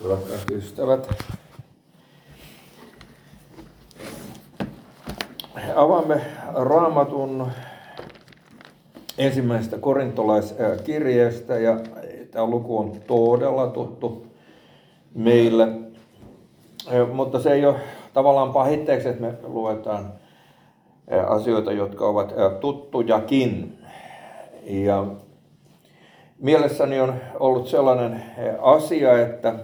Rakkaat ystävät, avaamme Raamatun ensimmäisestä korintolaiskirjeestä, ja tämä luku on todella tuttu meille, mutta se ei ole tavallaan pahitteeksi, että me luetaan asioita, jotka ovat tuttujakin. Ja mielessäni on ollut sellainen asia, että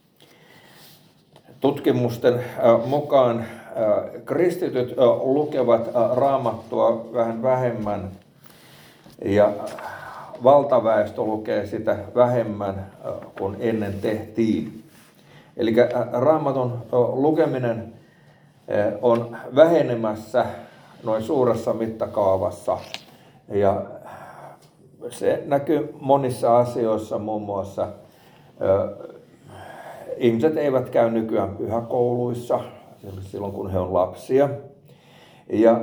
tutkimusten mukaan kristityt lukevat Raamattua vähän vähemmän ja valtaväestö lukee sitä vähemmän kuin ennen tehtiin. Eli Raamatun lukeminen on vähenemässä noin suuressa mittakaavassa ja se näkyy monissa asioissa, muun muassa ihmiset eivät käy nykyään pyhäkouluissa silloin, kun he on lapsia. Ja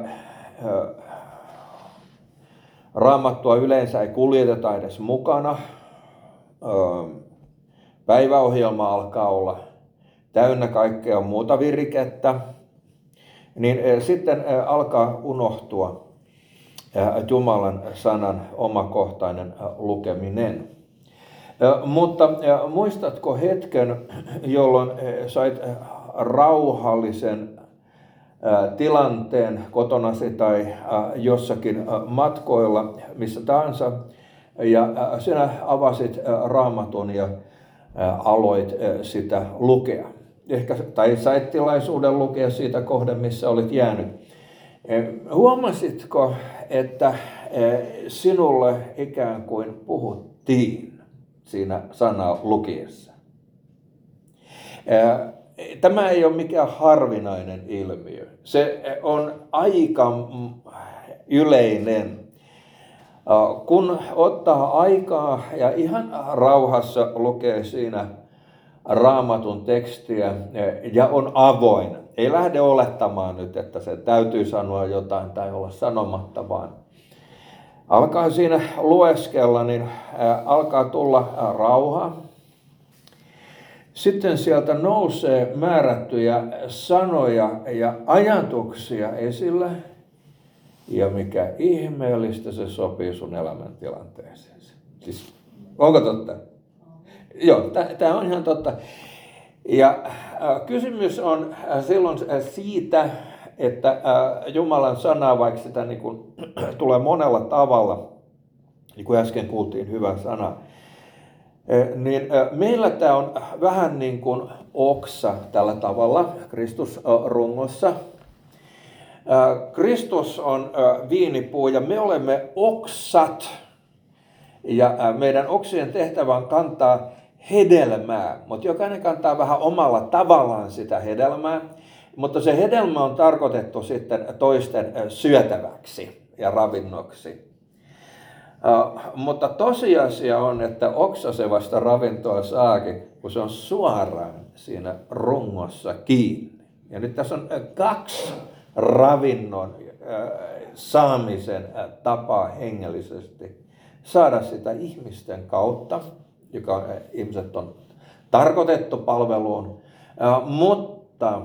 Raamattua yleensä ei kuljeteta edes mukana. Päiväohjelma alkaa olla täynnä kaikkea muuta virikettä. Niin sitten alkaa unohtua Jumalan sanan omakohtainen lukeminen. Mutta muistatko hetken, jolloin sait rauhallisen tilanteen kotonasi tai jossakin matkoilla, missä tahansa, ja sinä avasit Raamatun ja aloit sitä lukea. Tai sait tilaisuuden lukea siitä kohden, missä olit jäänyt. Huomasitko, että sinulle ikään kuin puhuttiin siinä sanaa lukiessa? Tämä ei ole mikään harvinainen ilmiö. Se on aika yleinen. Kun ottaa aikaa ja ihan rauhassa lukee siinä Raamatun tekstiä ja on avoin. Ei lähde olettamaan nyt, että se täytyy sanoa jotain tai olla sanomatta, vaan alkaa siinä lueskella, niin alkaa tulla rauha. Sitten sieltä nousee määrättyjä sanoja ja ajatuksia esille. Ja mikä ihmeellistä, se sopii sun elämäntilanteeseen. Siis, onko totta? Joo, tämä on ihan totta. Ja kysymys on silloin siitä, että Jumalan sanaa, vaikka sitä niin kuin, tulee monella tavalla, niin kuin äsken kuultiin hyvä sana, niin meillä tämä on vähän niin kuin oksa tällä tavalla Kristusrungossa. Kristus on viinipuu ja me olemme oksat. Ja meidän oksien tehtävä on kantaa hedelmää, mutta jokainen kantaa vähän omalla tavallaan sitä hedelmää, mutta se hedelmä on tarkoitettu sitten toisten syötäväksi ja ravinnoksi. Mutta tosiasia on, että oksa se vasta ravintoa saakin, kun se on suoraan siinä rungossa kiinni. Ja nyt tässä on kaksi ravinnon saamisen tapaa hengellisesti. Saada sitä ihmisten kautta, joka ihmiset on tarkoitettu palveluun, mutta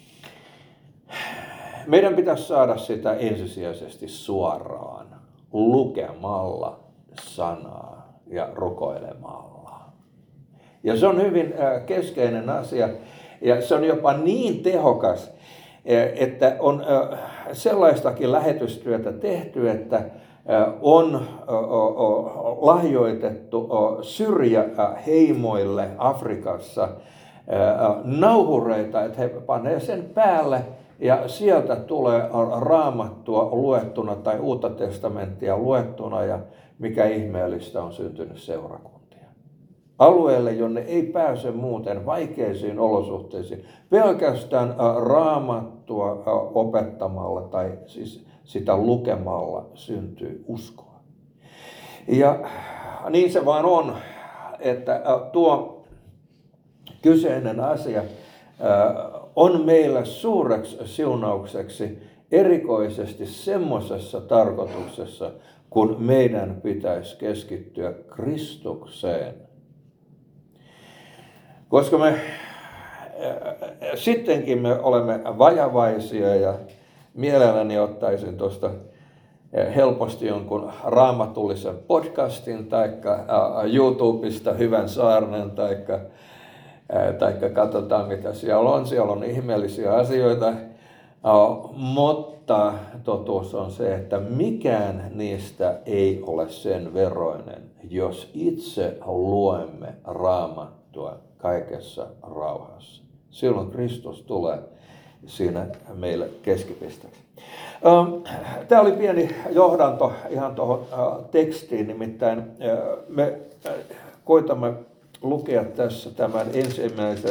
meidän pitäisi saada sitä ensisijaisesti suoraan, lukemalla sanaa ja rukoilemalla. Ja se on hyvin keskeinen asia ja se on jopa niin tehokas, että on sellaistakin lähetystyötä tehty, että on lahjoitettu syrjäheimoille Afrikassa nauhureita, että he panee sen päälle ja sieltä tulee Raamattua luettuna tai Uutta testamenttia luettuna ja mikä ihmeellistä on syntynyt seurakuntia. Alueelle, jonne ei pääse muuten vaikeisiin olosuhteisiin, pelkästään Raamattua opettamalla tai siis sitä lukemalla syntyy uskoa. Ja niin se vaan on, että tuo kyseinen asia on meille suureksi siunaukseksi erikoisesti semmoisessa tarkoituksessa, kun meidän pitäisi keskittyä Kristukseen. Koska sittenkin me olemme vajavaisia ja mielelläni ottaisin tuosta helposti jonkun raamatullisen podcastin tai YouTubesta hyvän saarnan tai katsotaan mitä siellä on. Siellä on ihmeellisiä asioita, mutta totuus on se, että mikään niistä ei ole sen veroinen, jos itse luemme Raamattua kaikessa rauhassa. Silloin Kristus tulee siinä meille keskipisteeksi. Tämä oli pieni johdanto ihan tuohon tekstiin, nimittäin me koitamme lukea tässä tämän ensimmäisen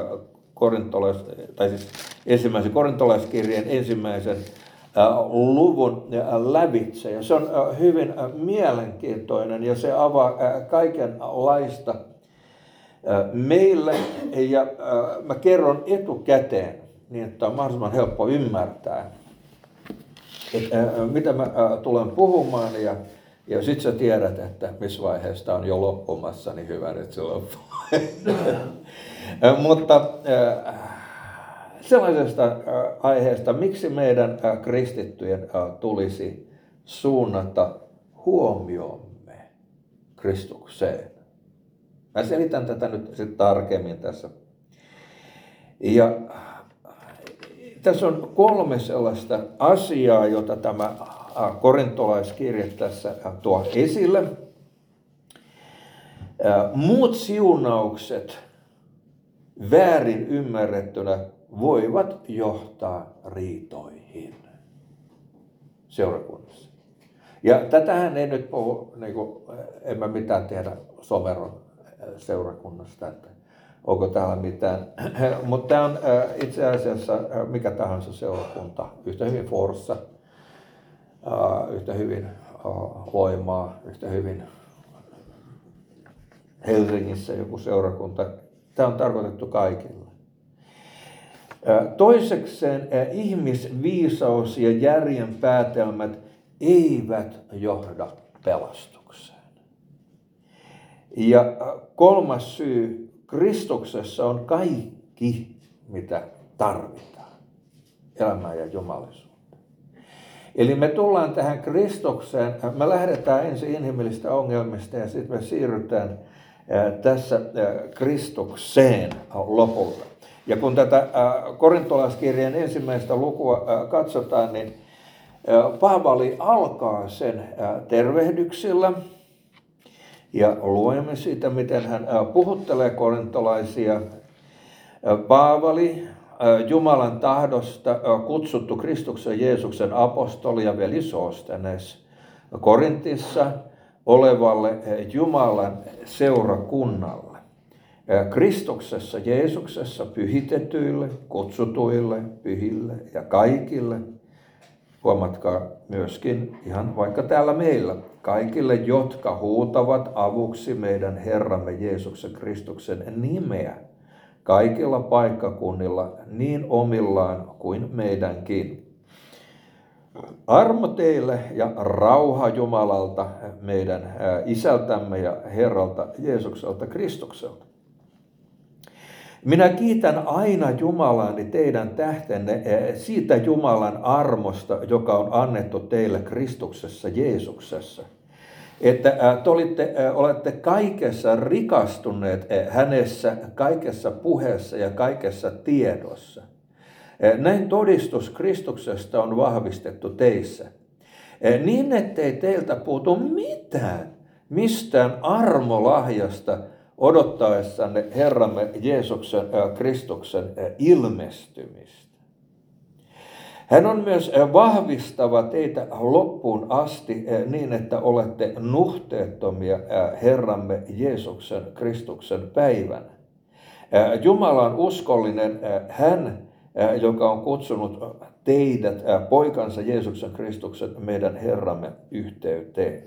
korintolaiskirjeen ensimmäisen luvun lävitse. Ja se on hyvin mielenkiintoinen ja se avaa kaikenlaista meille. Ja mä kerron etukäteen, niin että on mahdollisimman helppo ymmärtää, että mitä mä tulen puhumaan. Ja sit sä tiedät, että missä vaiheesta on jo loppumassa, niin hyvä, että se loppuu. Mutta sellaisesta aiheesta, miksi meidän kristittyjen tulisi suunnata huomiomme Kristukseen. Mä selitän tätä nyt sitten tarkemmin tässä. Ja tässä on 3 sellaista asiaa, jota tämä korintolaiskirje tässä tuo esille. Muut siunaukset väärin ymmärrettynä voivat johtaa riitoihin seurakunnassa. Ja tätähän ei nyt puhu, niin kuin, en mä mitään tiedä Someron seurakunnasta, että onko täällä mitään. Mutta tämä on itse asiassa mikä tahansa seurakunta, yhtä hyvin Forssa, yhtä hyvin Loimaa, yhtä hyvin Helsingissä joku seurakunta. Tämä on tarkoitettu kaikille. Toisekseen ihmisviisaus ja järjen päätelmät eivät johda pelastukseen. Ja 3. syy, Kristuksessa on kaikki, mitä tarvitaan elämään ja jumalisuuteen. Eli me tullaan tähän Kristukseen, me lähdetään ensin inhimillisistä ongelmista ja sitten me siirrytään tässä Kristukseen lopulta. Ja kun tätä korintolaiskirjeen ensimmäistä lukua katsotaan, niin Paavali alkaa sen tervehdyksillä ja luemme siitä, miten hän puhuttelee korintolaisia. Paavali, Jumalan tahdosta kutsuttu Kristuksen Jeesuksen apostoli ja veli Soostenes, Korintissa olevalle Jumalan seurakunnalle. Kristuksessa Jeesuksessa pyhitetyille, kutsutuille, pyhille ja kaikille, huomatkaa myöskin ihan vaikka täällä meillä, kaikille, jotka huutavat avuksi meidän Herramme Jeesuksen Kristuksen nimeä, kaikilla paikkakunnilla, niin omillaan kuin meidänkin. Armo teille ja rauha Jumalalta, meidän Isältämme ja Herralta Jeesukselta Kristukselta. Minä kiitän aina Jumalani teidän tähtenne siitä Jumalan armosta, joka on annettu teille Kristuksessa Jeesuksessa. Että te olette kaikessa rikastuneet hänessä, kaikessa puheessa ja kaikessa tiedossa. Näin todistus Kristuksesta on vahvistettu teissä. Niin ettei teiltä puutu mistään armolahjasta odottaessanne Herramme Jeesuksen Kristuksen ilmestymistä. Hän on myös vahvistava teitä loppuun asti niin, että olette nuhteettomia Herramme Jeesuksen Kristuksen päivänä. Jumala on uskollinen, hän, joka on kutsunut teidät poikansa Jeesuksen Kristuksen meidän Herramme yhteyteen.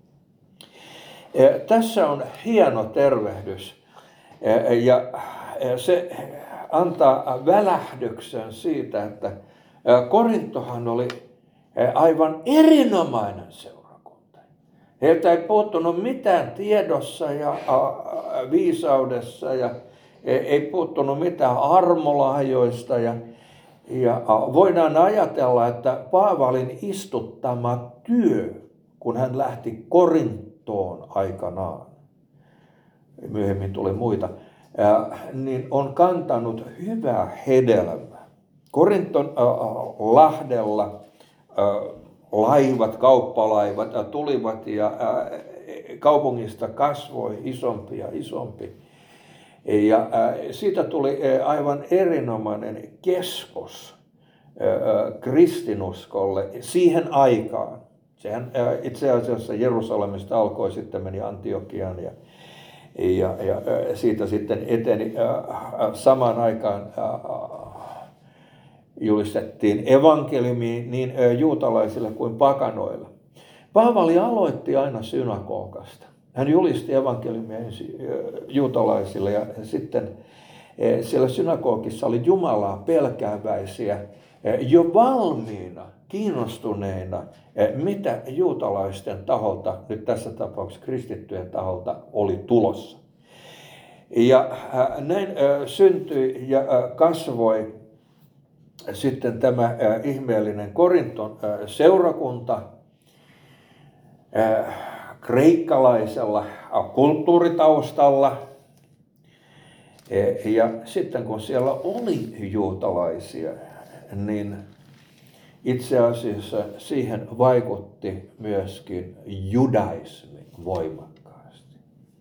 Tässä on hieno tervehdys ja se antaa välähdyksen siitä, että Korintohan oli aivan erinomainen seurakunta. Heiltä ei puuttunut mitään tiedossa ja viisaudessa ja ei puuttunut mitään armolahjoista ja voidaan ajatella, että Paavalin istuttama työ, kun hän lähti Korintoon aikanaan, myöhemmin tuli muita, niin on kantanut hyvää hedelmää. Korinton lahdella laivat, kauppalaivat tulivat ja kaupungista kasvoi isompi ja isompi. Ja siitä tuli aivan erinomainen keskus kristinuskolle siihen aikaan. Sehän itse asiassa Jerusalemista alkoi, sitten meni Antiokiaan ja siitä sitten eteni samaan aikaan julistettiin evankeliumia niin juutalaisille kuin pakanoille. Paavali aloitti aina synagogasta. Hän julisti evankeliumia juutalaisille ja sitten siellä synagogissa oli Jumalaa pelkääväisiä jo valmiina, kiinnostuneina, mitä juutalaisten taholta, nyt tässä tapauksessa kristittyjen taholta, oli tulossa. Ja näin syntyi ja kasvoi sitten tämä ihmeellinen Korinton seurakunta kreikkalaisella kulttuuritaustalla. Ja sitten kun siellä oli juutalaisia, niin itse asiassa siihen vaikutti myöskin judaismi voimakkaasti.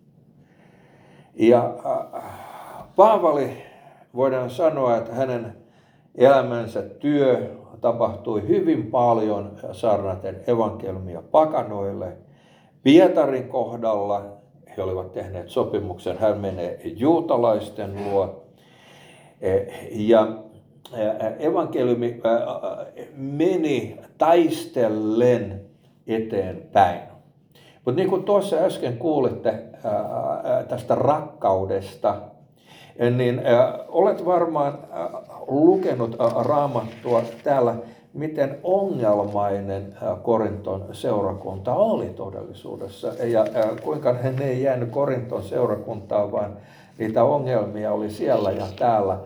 Ja Paavali, voidaan sanoa, että hänen elämänsä työ tapahtui hyvin paljon saarnaten evankeliumia pakanoille. Pietarin kohdalla he olivat tehneet sopimuksen, hän menee juutalaisten luo. Ja evankeliumi meni taistellen eteenpäin. Mutta niin kuin tuossa äsken kuulitte tästä rakkaudesta, niin olet varmaan lukenut Raamattua täällä, miten ongelmainen Korinton seurakunta oli todellisuudessa. Ja kuinka hän ei jäänyt Korinton seurakuntaan, vaan niitä ongelmia oli siellä ja täällä.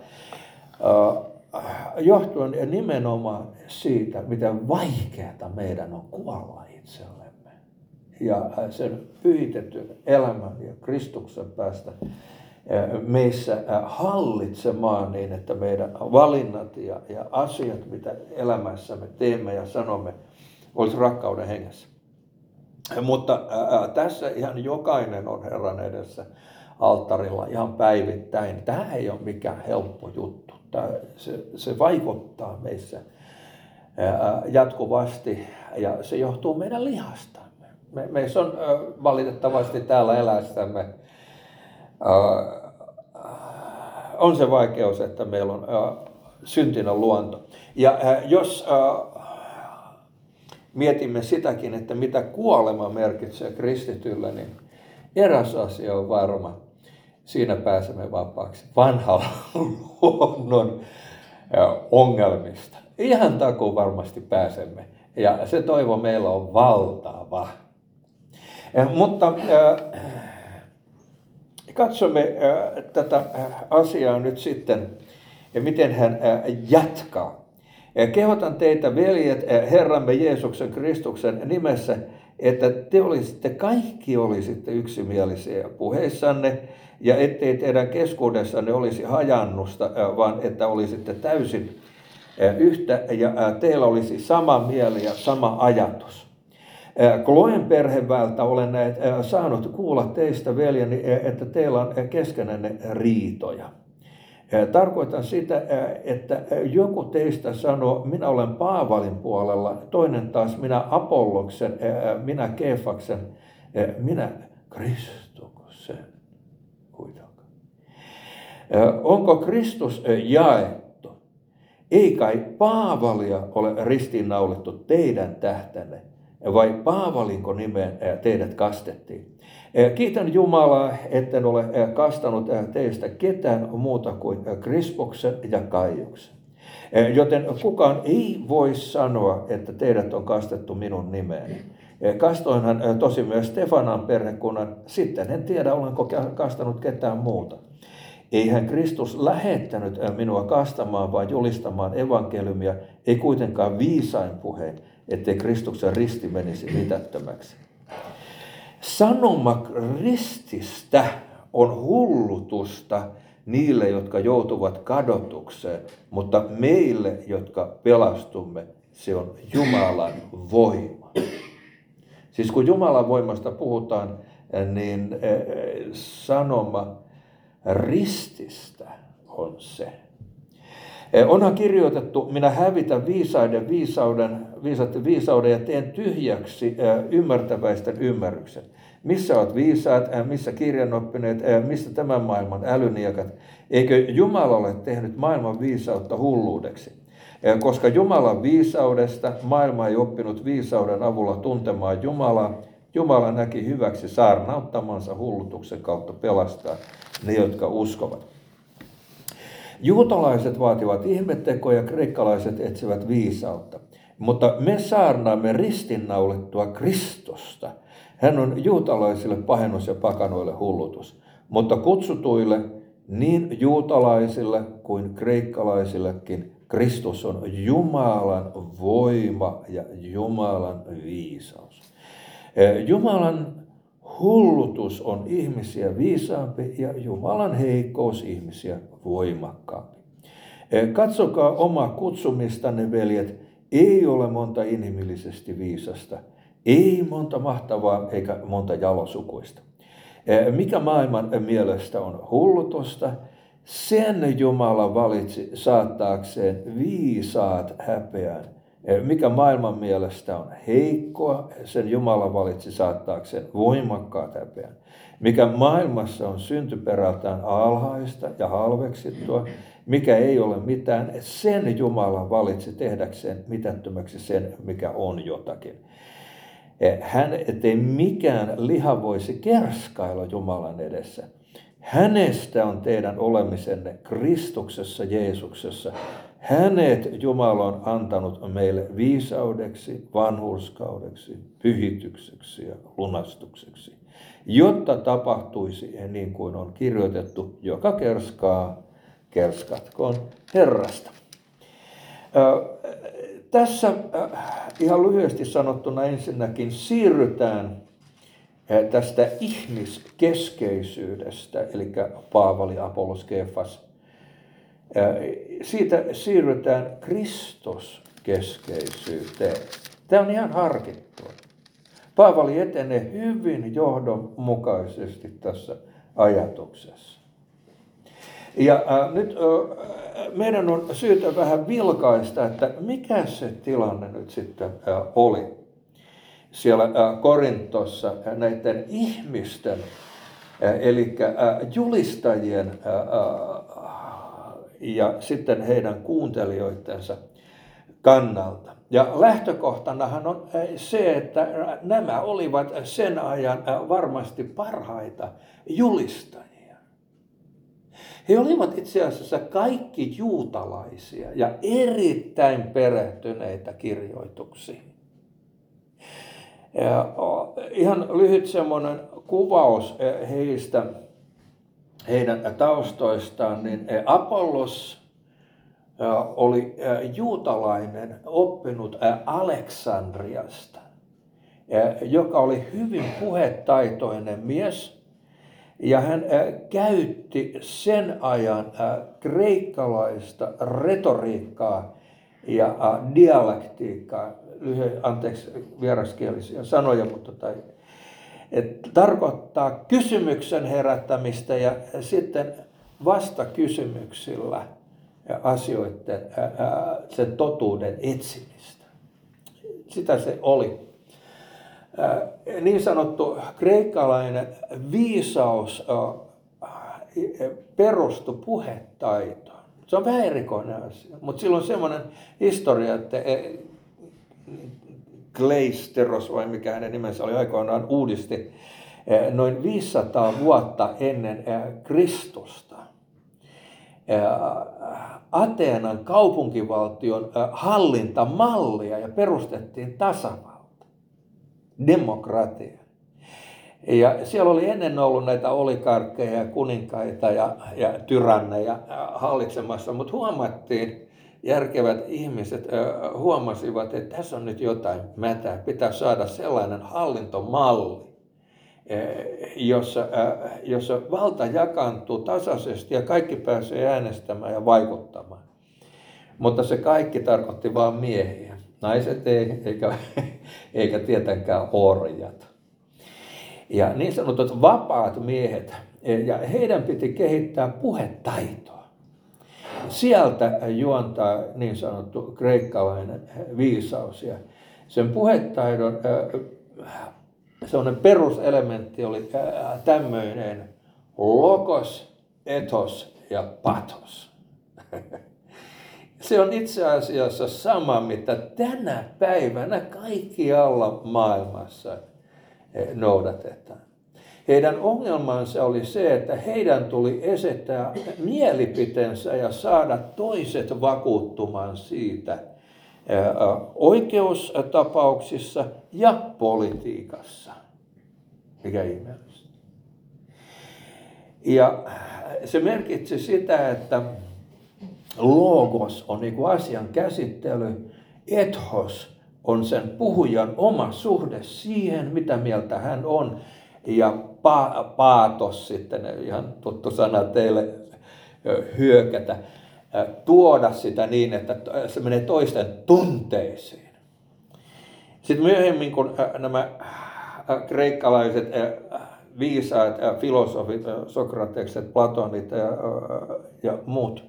Johtuen nimenomaan siitä, miten vaikeata meidän on kuolla itsellemme. Ja sen pyhitetyn elämän ja Kristuksen päästä meissä hallitsemaan niin, että meidän valinnat ja asiat, mitä elämässämme teemme ja sanomme, olisi rakkauden hengessä. Mutta tässä ihan jokainen on Herran edessä alttarilla ihan päivittäin. Tämä ei ole mikään helppo juttu. Se vaikuttaa meissä jatkuvasti ja se johtuu meidän lihastamme. Meissä on valitettavasti täällä eläessämme on se vaikeus, että meillä on syntinen luonto. Ja jos mietimme sitäkin, että mitä kuolema merkitsee kristitylle, niin eräs asia on varma. Siinä pääsemme vapaaksi vanhan luonnon ongelmista. Ihan takuun varmasti pääsemme. Ja se toivo meillä on valtava. Mutta katsomme tätä asiaa nyt sitten, miten hän jatkaa. Kehotan teitä, veljet, Herramme Jeesuksen Kristuksen nimessä, että te kaikki olisitte yksimielisiä puheissanne, ja ettei teidän keskuudessanne olisi hajannusta, vaan että olisitte täysin yhtä, ja teillä olisi sama mieli ja sama ajatus. Kloen perheväeltä olen saanut kuulla teistä, veljeni, että teillä on keskenänne riitoja. Tarkoitan sitä, että joku teistä sanoo, minä olen Paavalin puolella, toinen taas minä Apolloksen, minä Keefaksen, minä Kristuksen kuitenkaan. Onko Kristus jaettu? Ei kai Paavalia ole ristiinnaulittu teidän tähtänne, vai Paavalinko nimeen teidät kastettiin? Kiitän Jumalaa, etten ole kastanut teistä ketään muuta kuin Krispoksen ja Kaiuksen. Joten kukaan ei voi sanoa, että teidät on kastettu minun nimeeni. Kastoinhan tosi myös Stefanan perhekunnan, sitten en tiedä, olenko kastanut ketään muuta. Eihän Kristus lähettänyt minua kastamaan, vaan julistamaan evankeliumia, ei kuitenkaan viisain puhein, ettei Kristuksen risti menisi mitättömäksi. Sanoma rististä on hullutusta niille, jotka joutuvat kadotukseen, mutta meille, jotka pelastumme, se on Jumalan voima. Siis kun Jumalan voimasta puhutaan, niin sanoma rististä on se. Onhan kirjoitettu, minä hävitän viisaiden viisauden ja teen tyhjäksi ymmärtäväisten ymmärryksen. Missä olet viisaat, missä kirjanoppineet, missä tämän maailman älyniekat? Eikö Jumala ole tehnyt maailman viisautta hulluudeksi? Koska Jumalan viisaudesta maailma ei oppinut viisauden avulla tuntemaan Jumalaa, Jumala näki hyväksi saarnauttamansa hullutuksen kautta pelastaa ne, jotka uskovat. Juutalaiset vaativat ihmettekoja, kreikkalaiset etsivät viisautta. Mutta me saarnaamme ristinnaulittua Kristusta. Hän on juutalaisille pahennus ja pakanoille hullutus. Mutta kutsutuille, niin juutalaisille kuin kreikkalaisillekin, Kristus on Jumalan voima ja Jumalan viisaus. Jumalan hullutus on ihmisiä viisaampi ja Jumalan heikkous ihmisiä voimakkaampi. Katsokaa omaa kutsumistanne, veljet. Ei ole monta inhimillisesti viisasta. Ei monta mahtavaa eikä monta jalosukuista. Mikä maailman mielestä on hullutusta, sen Jumala valitsi saattaakseen viisaat häpeään. Mikä maailman mielestä on heikkoa, sen Jumala valitsi saattaakseen voimakkaat häpeään. Mikä maailmassa on syntyperältään alhaista ja halveksittua, mikä ei ole mitään, sen Jumala valitsi tehdäkseen mitättömäksi sen, mikä on jotakin. Hän, ettei mikään liha voisi kerskailla Jumalan edessä. Hänestä on teidän olemisenne Kristuksessa Jeesuksessa. Hänet Jumala on antanut meille viisaudeksi, vanhurskaudeksi, pyhitykseksi ja lunastukseksi, jotta tapahtuisi niin kuin on kirjoitettu, joka kerskaa, kerskatkoon Herrasta. Tässä ihan lyhyesti sanottuna ensinnäkin siirrytään tästä ihmiskeskeisyydestä, eli Paavali, Apollos, Keefas. Siitä siirrytään Kristuskeskeisyyteen. Tämä on ihan harkittua. Paavali etenee hyvin johdonmukaisesti tässä ajatuksessa. Ja nyt meidän on syytä vähän vilkaista, että mikä se tilanne nyt sitten oli siellä Korintossa näiden ihmisten, eli julistajien ja sitten heidän kuuntelijoitensa kannalta. Ja lähtökohtanahan on se, että nämä olivat sen ajan varmasti parhaita julistajia. He olivat itse asiassa kaikki juutalaisia ja erittäin perehtyneitä kirjoituksiin. Ja ihan lyhyt semmoinen kuvaus heistä, heidän taustoistaan, niin Apollos oli juutalainen oppinut Aleksandriasta, joka oli hyvin puhetaitoinen mies. Ja hän käytti sen ajan kreikkalaista retoriikkaa ja dialektiikkaa, vieraskielisiä sanoja, mutta tarkoittaa kysymyksen herättämistä ja sitten vastakysymyksillä asioiden, sen totuuden etsimistä. Sitä se oli. Niin sanottu kreikkalainen viisaus perustui puhetaitoon. Se on vähän erikoinen asia, mutta sillä on semmoinen historia, että Kleisteros, vai mikä hänen nimensä oli aikoinaan, uudisti noin 500 vuotta ennen Kristusta Ateenan kaupunkivaltion hallintamallia ja perustettiin tasavalta, demokratia. Ja siellä oli ennen ollut näitä oligarkkeja ja kuninkaita ja tyranneja hallitsemassa, mutta huomattiin, järkevät ihmiset huomasivat, että tässä on nyt jotain mätää. Pitää saada sellainen hallintomalli, jossa valta jakaantuu tasaisesti ja kaikki pääsee äänestämään ja vaikuttamaan. Mutta se kaikki tarkoitti vain miehiä. Naiset ei, eikä tietenkään orjat. Ja niin sanotut vapaat miehet, ja heidän piti kehittää puhetaitoa. Sieltä juontaa niin sanottu kreikkalainen viisaus. Ja sen puhetaidon sellainen peruselementti oli tämmöinen logos, ethos ja pathos. Se on itse asiassa sama, mitä tänä päivänä kaikkialla maailmassa noudatetaan. Heidän ongelmansa oli se, että heidän tuli esittää mielipiteensä ja saada toiset vakuuttumaan siitä oikeustapauksissa ja politiikassa. Mikä ihmeellistä. Ja se merkitsi sitä, että logos on niin kuin asian käsittely, ethos on sen puhujan oma suhde siihen, mitä mieltä hän on, ja paatos sitten, ihan tuttu sana teille hyökätä, tuoda sitä niin, että se menee toisten tunteisiin. Sitten myöhemmin, kun nämä kreikkalaiset viisaat filosofit, Sokratekset, Platonit ja muut,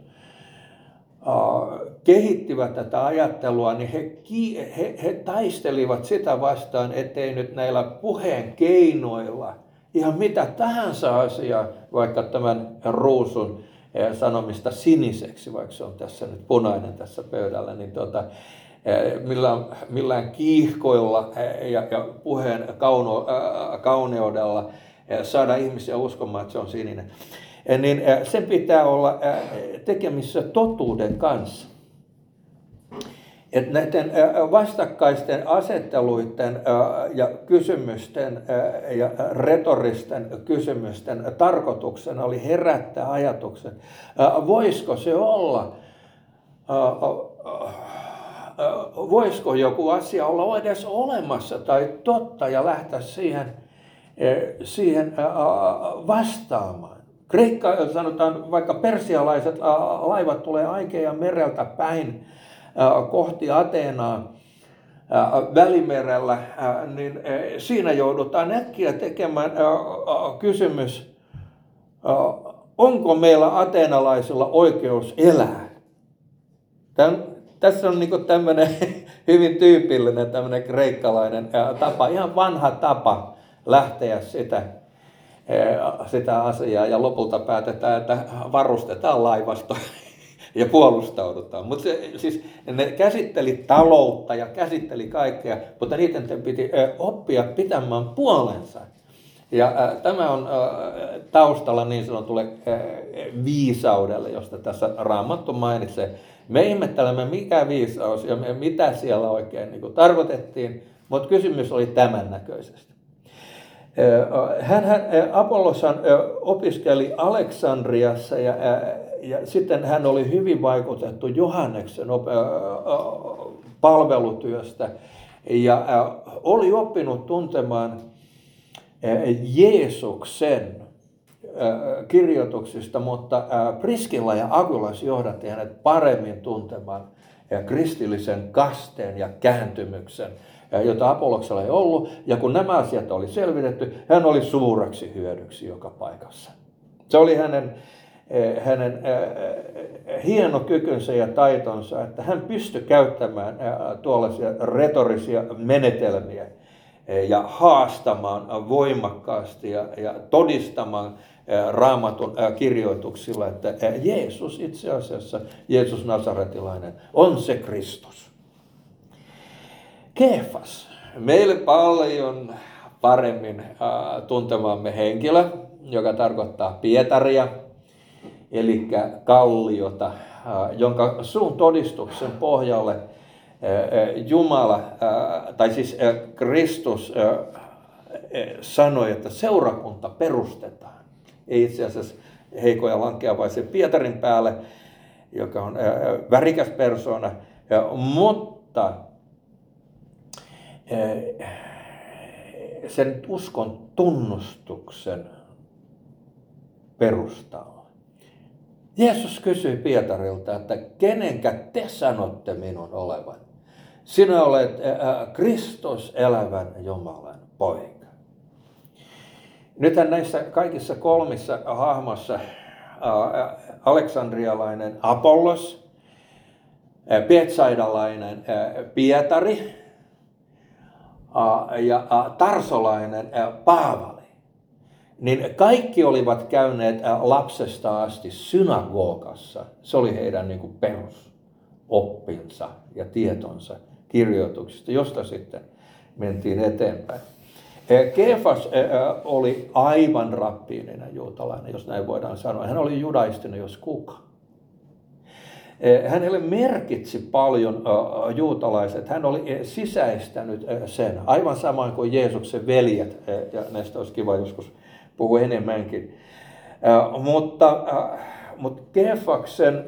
kehittivät tätä ajattelua, niin he taistelivat sitä vastaan, ettei nyt näillä puheen keinoilla ihan mitä tahansa asiaa, vaikka tämän ruusun sanomista siniseksi, vaikka se on tässä nyt punainen tässä pöydällä, niin millään kiihkoilla ja puheen kauneudella saada ihmisiä uskomaan, että se on sininen. Niin sen pitää olla tekemissä totuuden kanssa. Että näiden vastakkaisten asetteluiden ja kysymysten ja retoristen kysymysten tarkoituksena oli herättää ajatuksen, voisiko se olla, voisiko joku asia olla edes olemassa tai totta ja lähteä siihen vastaamaan. Sanotaan, vaikka persialaiset laivat tulee Aikean mereltä päin kohti Ateenaa Välimerellä, niin siinä joudutaan äkkiä tekemään kysymys, onko meillä ateenalaisilla oikeus elää? Tässä on niin tämmöinen hyvin tyypillinen tämmöinen kreikkalainen tapa, ihan vanha tapa lähteä sitä asiaa ja lopulta päätetään, että varustetaan laivasto ja puolustaudutaan. Mutta siis ne käsitteli taloutta ja käsitteli kaikkea, mutta niiden piti oppia pitämään puolensa. Ja tämä on taustalla niin sanotulle viisaudelle, josta tässä Raamattu mainitsee. Me ihmettelemme, mikä viisaus ja mitä siellä oikein niin kuin tarkoitettiin, mutta kysymys oli tämän näköisesti. Apolloshan opiskeli Aleksandriassa ja sitten hän oli hyvin vaikutettu Johanneksen palvelutyöstä ja oli oppinut tuntemaan Jeesuksen kirjoituksista, mutta Priskilla ja Akylas johdatti hänet paremmin tuntemaan kristillisen kasteen ja kääntymyksen, jota Apolloksella ei ollut. Ja kun nämä asiat oli selvitetty, hän oli suureksi hyödyksi joka paikassa. Se oli hänen hieno kykynsä ja taitonsa, että hän pystyi käyttämään tuollaisia retorisia menetelmiä ja haastamaan voimakkaasti ja todistamaan Raamatun kirjoituksilla, että Jeesus itse asiassa, Jeesus Nasaretilainen, on se Kristus. Keefas, meille paljon paremmin tuntemamme henkilö, joka tarkoittaa Pietaria, eli kalliota, jonka suun todistuksen pohjalle Jumala, tai siis Kristus sanoi, että seurakunta perustetaan. Ei itse asiassa heikon ja lankeavaisen Pietarin päälle, joka on värikäs persoona, mutta sen uskon tunnustuksen perustalla. Jeesus kysyi Pietarilta, että kenenkä te sanotte minun olevan? Sinä olet Kristus, elävän Jumalan poika. Nythän näissä kaikissa kolmissa hahmossa aleksandrialainen Apollos, betsaidalainen Pietari ja tarsolainen Paavali, niin kaikki olivat käyneet lapsesta asti synagogassa. Se oli heidän niin kuin perusoppinsa ja tietonsa kirjoituksista, josta sitten mentiin eteenpäin. Keefas oli aivan rappiininen juutalainen, jos näin voidaan sanoa. Hän oli judaistinen, jos kuka. Hänelle merkitsi paljon juutalaiset. Hän oli sisäistänyt sen, aivan samoin kuin Jeesuksen veljet, ja näistä olisi kiva joskus puhua enemmänkin. Mutta Keefaksen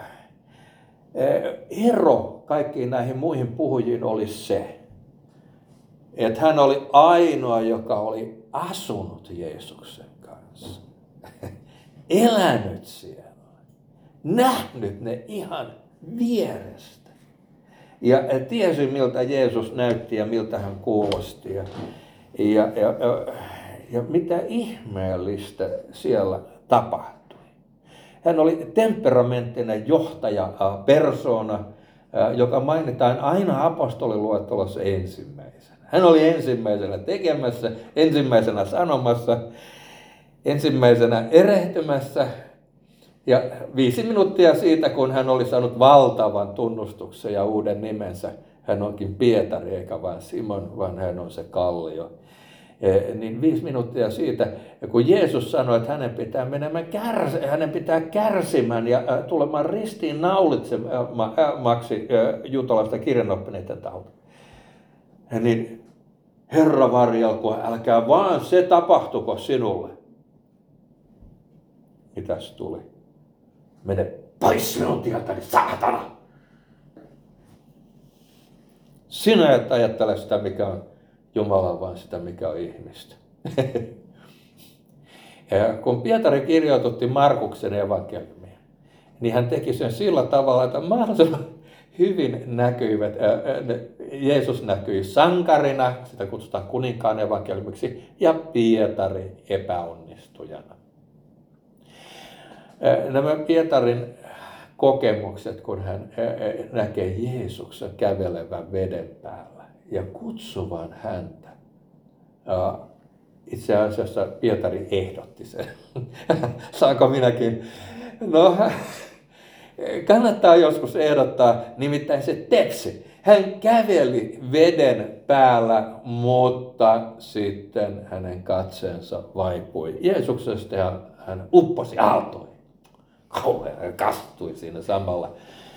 ero kaikkiin näihin muihin puhujiin oli se, että hän oli ainoa, joka oli asunut Jeesuksen kanssa, elänyt siellä, nähnyt ne ihan vierestä ja tiesi, miltä Jeesus näytti ja miltä hän kuulosti ja mitä ihmeellistä siellä tapahtui. Hän oli temperamenttinen johtaja, persoona, joka mainitaan aina apostoliluettelossa ensimmäisenä. Hän oli ensimmäisenä tekemässä, ensimmäisenä sanomassa, ensimmäisenä erehtymässä. Ja 5 minuuttia siitä, kun hän oli saanut valtavan tunnustuksen ja uuden nimensä, hän onkin Pietari eikä vain Simon, vaan hän on se kallio. Niin 5 minuuttia siitä, kun Jeesus sanoi, että hänen pitää kärsimään ja tulemaan ristiin naulitsemaksi juutalaista kirjanoppineiden taholta. Niin Herra varjelko, älkää vaan se tapahtuko sinulle. Mitäs tuli? Mene pois minun tieltäni, saatana! Sinä et ajattele sitä, mikä on Jumala, vaan sitä, mikä on ihmistä. Ja kun Pietari kirjoitutti Markuksen evankeliumia, niin hän teki sen sillä tavalla, että mahdollisimman hyvin näkyivät, Jeesus näkyi sankarina, sitä kutsutaan kuninkaan evankeliumiksi, ja Pietari epäonnistujana. Nämä Pietarin kokemukset, kun hän näkee Jeesuksen kävelevän veden päällä ja kutsuvan häntä. Itse asiassa Pietari ehdotti sen. Saanko minäkin? No, kannattaa joskus ehdottaa, nimittäin se tepsi. Hän käveli veden päällä, mutta sitten hänen katseensa vaipui Jeesuksesta ja hän upposi aaltoihin. Kauhean kastui siinä samalla.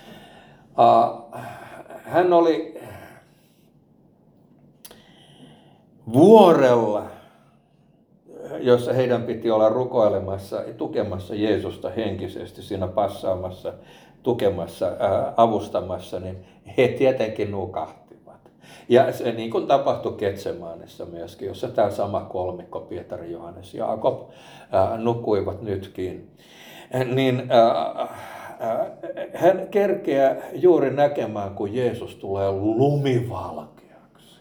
Hän oli vuorella, jossa heidän piti olla rukoilemassa ja tukemassa Jeesusta henkisesti siinä passaamassa, tukemassa, avustamassa, niin he tietenkin nukahtivat. Ja se niin kuin tapahtui Getsemaanessa myöskin, jossa tämä sama kolmikko, Pietari, Johannes ja Jaakob, nukkuivat nytkin. Niin hän kerkeää juuri näkemään, kun Jeesus tulee lumivalkeaksi.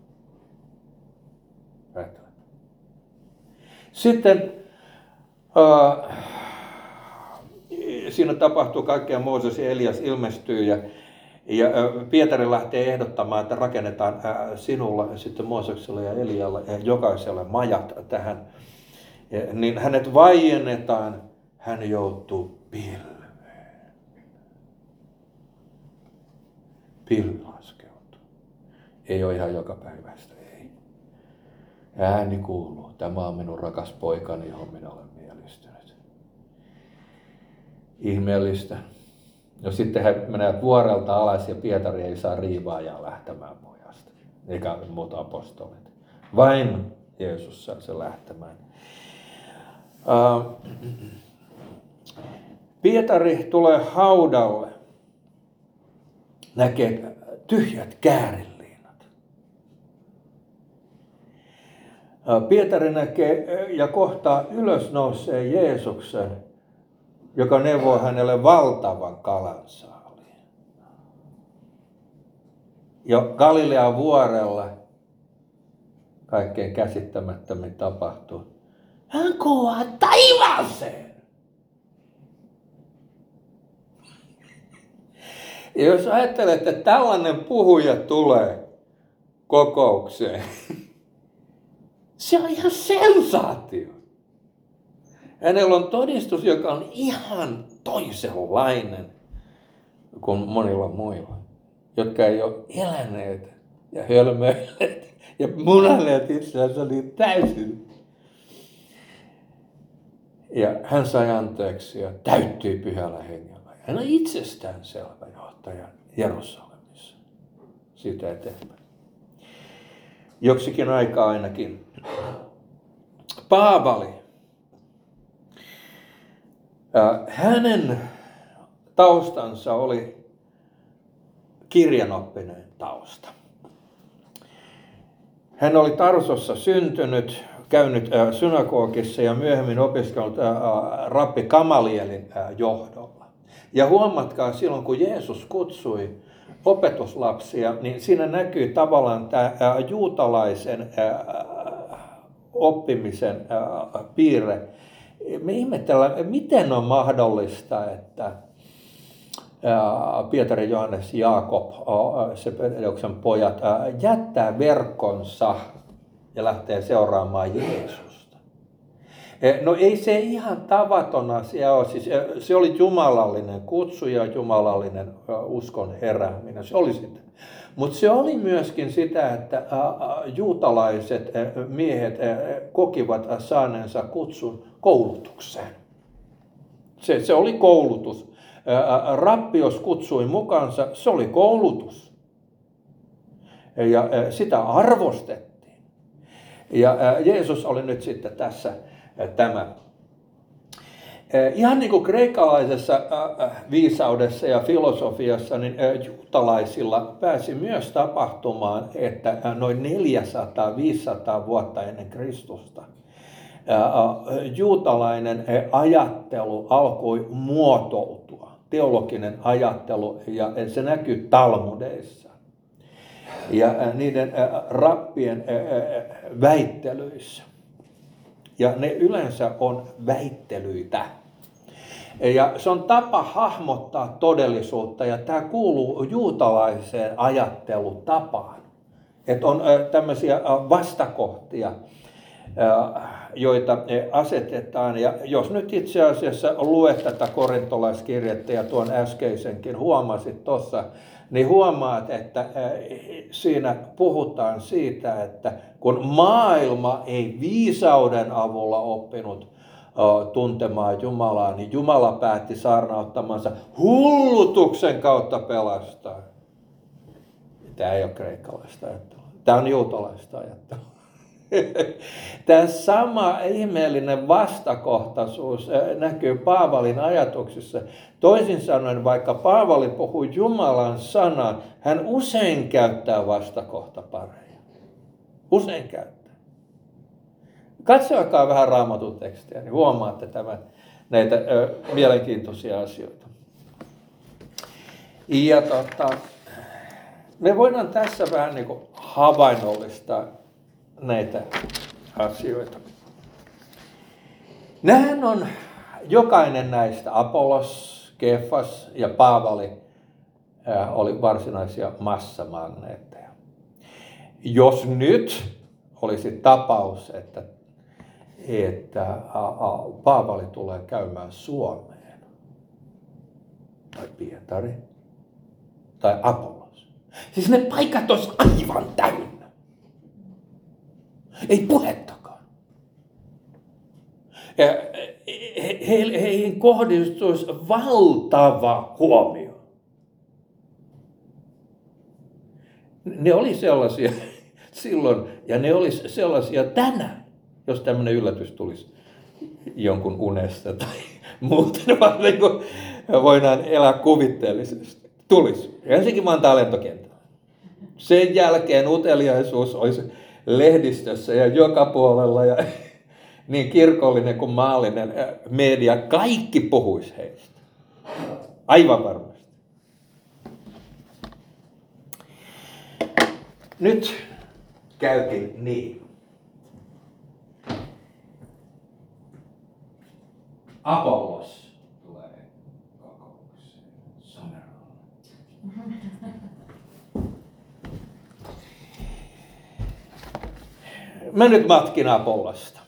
Sitten siinä tapahtuu kaikkea, Mooses ja Elias ilmestyy ja Pietari lähtee ehdottamaan, että rakennetaan sinulla, sitten Mooseksella ja Elialla ja jokaiselle majat tähän. Niin hänet vaiennetaan, hän joutuu pilveen. Pilvi laskeutuu. Ei ole ihan joka päivästä, ei. Ääni kuuluu, tämä on minun rakas poikani, johon minä olen mielistynyt. Ihmeellistä. No sitten he menevät vuorelta alas ja Pietari ei saa riivaajaa lähtemään pojasta, eikä muut apostolit. Vain Jeesus saa sen lähtemään. Pietari tulee haudalle, näkee tyhjät käärinliinat. Pietari näkee ja kohtaa ylösnouseen Jeesuksen, joka neuvoo hänelle valtavan kalansaaliin. Jo Galilean vuorella kaikkein käsittämättömin tapahtuu. Hän kohoaa taivaaseen. Ja jos ajattelet, että tällainen puhuja tulee kokoukseen, se on ihan sensaatio. Hänellä on todistus, joka on ihan toisenlainen kuin monilla muilla, jotka ei ole eläneet ja hölmöilleet ja munalleet itseänsä niin täysin. Ja hän sai anteeksi ja täyttyi pyhällä hengellä. Hän on itsestäänselvä johtaja Jerusalemissa. Siitä eteenpäin. Joksikin aikaa ainakin. Paavali. Hänen taustansa oli kirjanoppineen tausta. Hän oli Tarsossa syntynyt, käynyt synagogissa ja myöhemmin opiskellut rabbi Gamalielin johdolla. Ja huomatkaa, silloin kun Jeesus kutsui opetuslapsia, niin siinä näkyy tavallaan tämä juutalaisen oppimisen piirre. Me ihmetellään, miten on mahdollista, että Pietari, Johannes, Jaakob, Sebedeksen pojat, jättää verkkonsa ja lähtee seuraamaan Jeesusta. No ei se ihan tavaton asia ole. Siis se oli jumalallinen kutsu ja jumalallinen uskon herääminen. Se oli sitä. Mutta se oli myöskin sitä, että juutalaiset miehet kokivat saaneensa kutsun koulutukseen. Se oli koulutus. Rabbi, jos kutsui mukaansa, se oli koulutus. Ja sitä arvostettiin. Ja Jeesus oli nyt sitten tässä tämä. Ihan niin kuin kreikkalaisessa viisaudessa ja filosofiassa, niin juutalaisilla pääsi myös tapahtumaan, että noin 400-500 vuotta ennen Kristusta juutalainen ajattelu alkoi muotoutua, teologinen ajattelu, ja se näkyy Talmudeissa ja niiden rabbien väittelyissä. Ja ne yleensä on väittelyitä. Ja se on tapa hahmottaa todellisuutta, ja tämä kuuluu juutalaiseen ajattelutapaan. Että on tämmöisiä vastakohtia, joita asetetaan. Ja jos nyt itse asiassa luet tätä korintolaiskirjettä ja tuon äskeisenkin huomasit tuossa, niin huomaat, että siinä puhutaan siitä, että kun maailma ei viisauden avulla oppinut tuntemaan Jumalaa, niin Jumala päätti saarnauttamansa hullutuksen kautta pelastaa. Tämä ei ole kreikkalaista ajattelua. Tämä on juutalaista ajattelua. Tämä sama ihmeellinen vastakohtaisuus näkyy Paavalin ajatuksissa. Toisin sanoen, vaikka Paavali puhuu Jumalan sanaa, hän usein käyttää vastakohtapareja. Usein käyttää. Katsokaa vähän Raamatun tekstiä, niin huomaatte näitä mielenkiintoisia asioita. Ja me voidaan tässä vähän niin kuin havainnollistaa näitä asioita. Nämähän on jokainen näistä, Apollos, Kefas ja Paavali, oli varsinaisia massamagneetteja. Jos nyt olisi tapaus, että Paavali tulee käymään Suomeen, tai Pietari, tai Apollos, siis ne paikat olisi aivan täynnä. Ei puhettakaan. Heihin kohdistuisi valtava huomio. Ne oli sellaisia, silloin. Ja ne olisi sellaisia tänään, jos tämmöinen yllätys tulisi jonkun unesta tai muuten, vaan niin kuin voidaan elää kuvitteellisesti. Tulisi. Helsinki-Vantaan lentokentällä. Sen jälkeen uteliaisuus olisi lehdistössä ja joka puolella ja niin kirkollinen kuin maallinen media, kaikki puhuisi heistä. Aivan varmasti. Nyt käykin niin. Apollos tulee kokoukseen Somerolla. Mä nyt matkin Apollosta.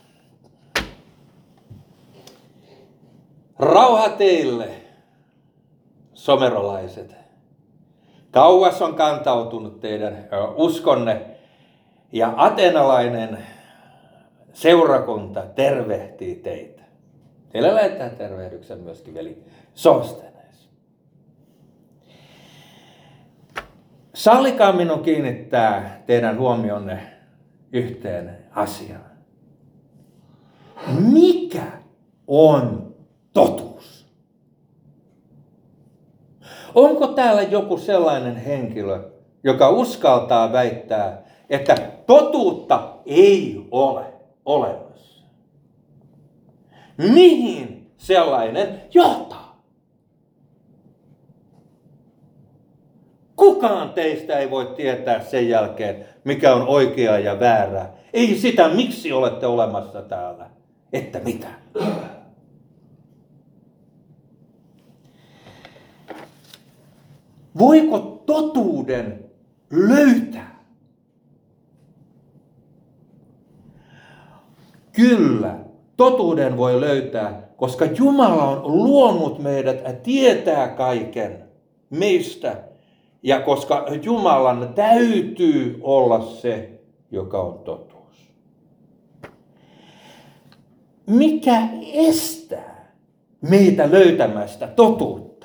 Rauha teille, somerolaiset. Kauas on kantautunut teidän uskonne ja ateenalainen seurakunta tervehtii teitä. Teille lähettää tervehdyksen myöskin veli Sostenes. Sallikaa minun kiinnittää teidän huomionne yhteen asiaan. Mikä on totuus? Onko täällä joku sellainen henkilö, joka uskaltaa väittää, että totuutta ei ole olemassa? Mihin sellainen johtaa? Kukaan teistä ei voi tietää sen jälkeen, mikä on oikeaa ja väärää. Ei sitä, miksi olette olemassa täällä, että mitä. Voiko totuuden löytää? Kyllä, totuuden voi löytää, koska Jumala on luonut meidät tietää kaiken meistä. Ja koska Jumalan täytyy olla se, joka on totuus. Mikä estää meitä löytämästä totuutta?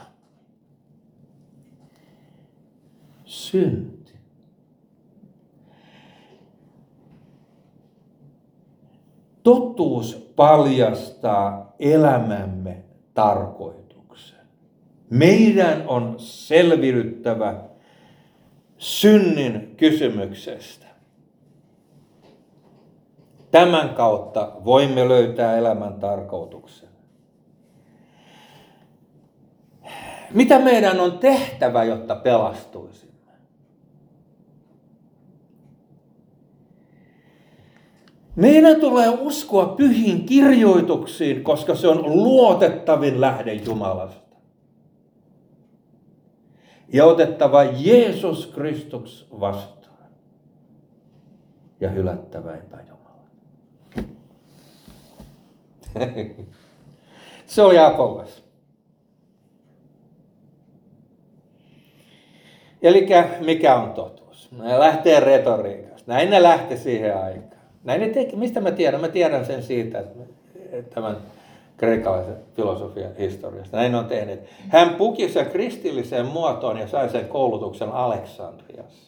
Synti. Totuus paljastaa elämämme tarkoituksen. Meidän on selviydyttävä synnin kysymyksestä. Tämän kautta voimme löytää elämän tarkoituksen. Mitä meidän on tehtävä, jotta pelastuisimme? Meidän tulee uskoa pyhiin kirjoituksiin, koska se on luotettavin lähde Jumalasta. Ja otettava Jeesus Kristus vastaan. Ja hylättävä epäjumala. Se oli Apollos. Eli mikä on totuus? Ne lähtee retoriikasta. Näin ne lähti siihen aikaan. Näin ne teki. Mistä mä tiedän? Mä tiedän sen siitä, että tämän kreikkalaisen filosofian historiasta. Näin on tehnyt. Hän puki sen kristilliseen muotoon ja sai sen koulutuksen Aleksandriassa.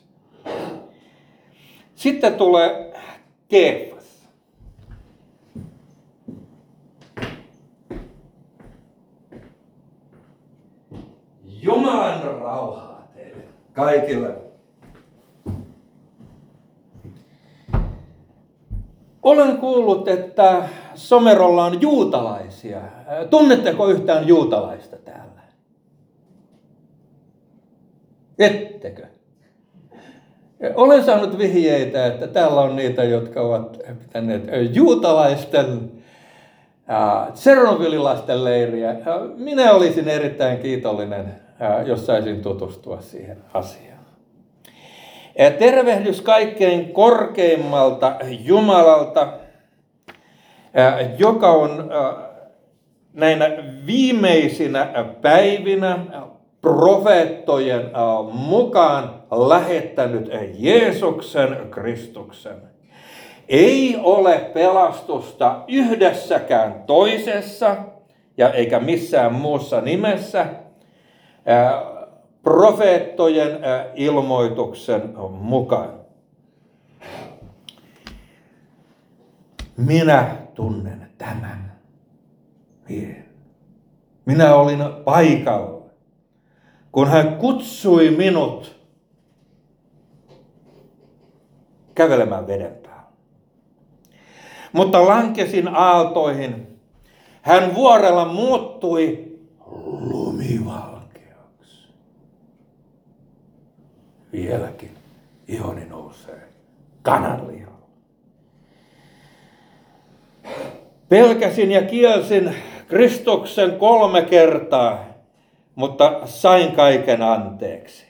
Sitten tulee Keefas. Jumalan rauhaa teille kaikille. Olen kuullut, että Somerolla on juutalaisia. Tunnetteko yhtään juutalaista täällä? Ettekö? Olen saanut vihjeitä, että täällä on niitä, jotka ovat pitäneet juutalaisten Tsernobylilaisten leiriä. Minä olisin erittäin kiitollinen, jos saisin tutustua siihen asiaan. Tervehdys kaikkein korkeimmalta Jumalalta, joka on näinä viimeisinä päivinä profeettojen mukaan lähettänyt Jeesuksen Kristuksen. Ei ole pelastusta yhdessäkään toisessa ja eikä missään muussa nimessä profeettojen ilmoituksen mukaan. minä tunnen tämän miehen. Minä olin paikalla, kun hän kutsui minut kävelemään veden päällä. Mutta lankesin aaltoihin. Hän vuorella muuttui lumivalkeaksi. Vieläkin ihoni nousee kananlihalla. Pelkäsin ja kielsin Kristuksen 3 kertaa, mutta sain kaiken anteeksi.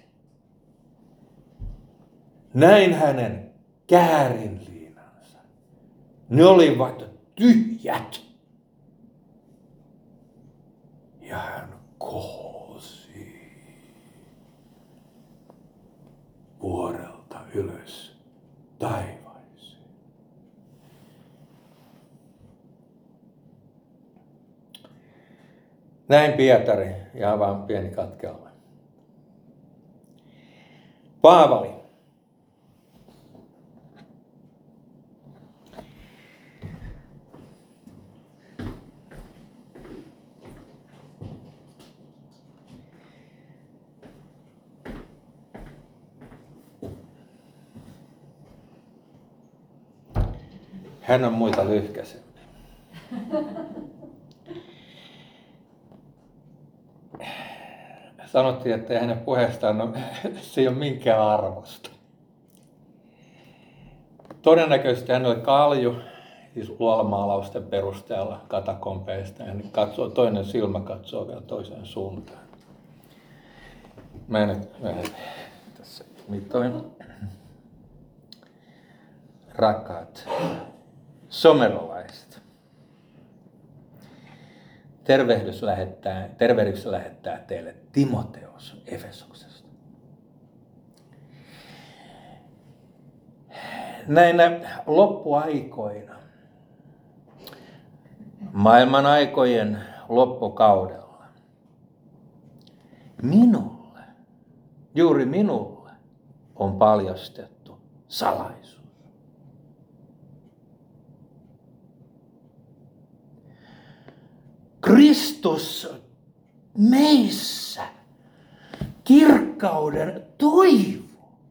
Näin hänen käärinliinansa. Ne olivat tyhjät. Ja hän kohosi vuorelta ylös taivaaseen. Näin Pietari, ihan vaan pieni katkelma. Paavali. Hän on muita lyhkäisempi. Sanottiin, että hänen puheestaan se ei ole minkään arvosta. Todennäköisesti hän oli kalju, siis luolamaalausten perusteella katakompeista, ja toinen silmä katsoo vielä toiseen suuntaan. Mä nyt tässä mitoin. Rakkaat somerolaiset. Tervehdys lähettää teille Timoteos Efesoksesta. Näinä loppuaikoina, maailman aikojen loppukaudella, juuri minulle on paljastettu salaisuus. Kristus meissä, kirkkauden toivo.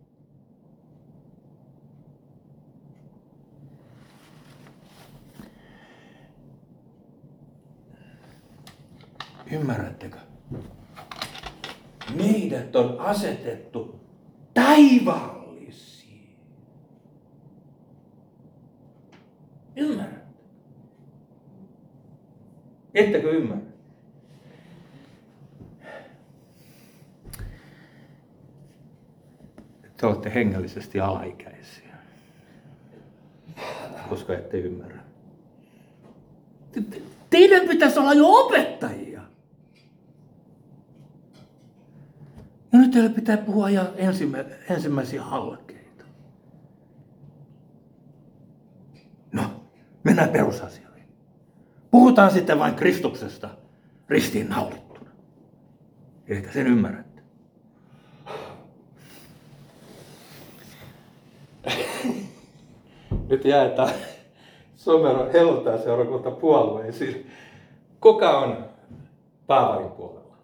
Ymmärrättekö? Meidät on asetettu taivaallisiin. Ymmärrätte? Ettekö ymmärrä? Te olette hengellisesti alaikäisiä, koska ette ymmärrä. Teidän pitäisi olla jo opettajia. Ja nyt teille pitää puhua ja ensimmäisiä halkeita. No, mennään perusasioihin. Puhutaan sitten vain Kristuksesta ristiin naulittuna. Ehkä sen ymmärrätte. Nyt jaetaan Someron helluntai-seurakunta puolueisiin. Kuka on Paavalin puolella?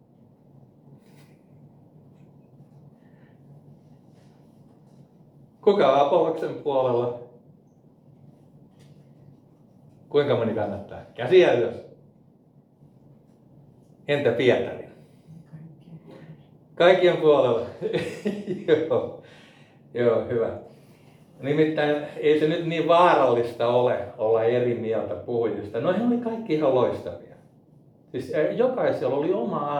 Kuka on Apolloksen puolella? Kuinka moni kannattaa? Käsiä ylös. Entä Pietari? Kaikkien puolella. Joo, hyvä. Nimittäin ei se nyt niin vaarallista ole olla eri mieltä puhujista. No he oli kaikki ihan loistavia. Siis jokaisella oli oma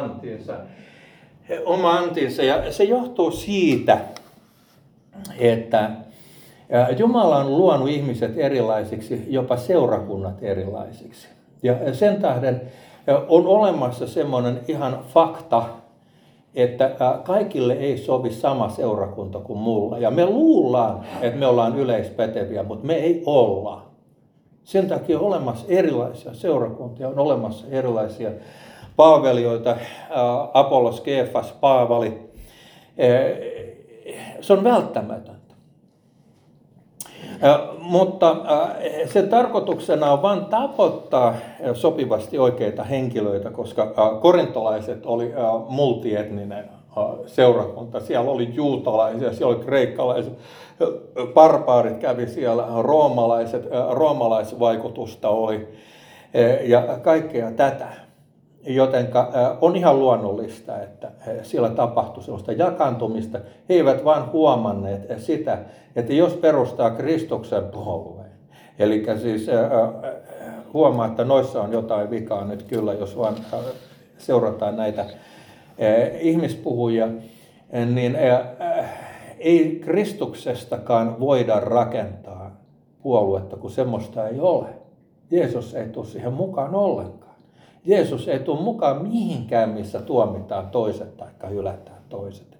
antinsa ja se johtuu siitä, että Jumala on luonut ihmiset erilaisiksi, jopa seurakunnat erilaisiksi. Ja sen tähden on olemassa semmoinen ihan fakta, että kaikille ei sovi sama seurakunta kuin mulla. Ja me luullaan, että me ollaan yleispäteviä, mutta me ei olla. Sen takia on olemassa erilaisia seurakuntia, on olemassa erilaisia palvelijoita, Apollos, Keefas, Paavali. Se on välttämätöntä. Mutta sen tarkoituksena on vain tavoittaa sopivasti oikeita henkilöitä, koska korintolaiset oli multietninen seurakunta. Siellä oli juutalaisia, siellä oli kreikkalaisia, barbaarit kävi siellä, roomalaisvaikutusta oli ja kaikkea tätä. Jotenka on ihan luonnollista, että siellä tapahtui sellaista jakaantumista. He eivät vain huomanneet sitä, että jos perustaa Kristuksen puolueen, eli siis huomaa, että noissa on jotain vikaa nyt kyllä, jos vaan seurataan näitä ihmispuhujia, niin ei Kristuksestakaan voida rakentaa puoluetta, kun semmoista ei ole. Jeesus ei tule siihen mukaan ollenkaan. Jeesus ei tule mukaan mihinkään, missä tuomitaan toiset tai hylätään toiset.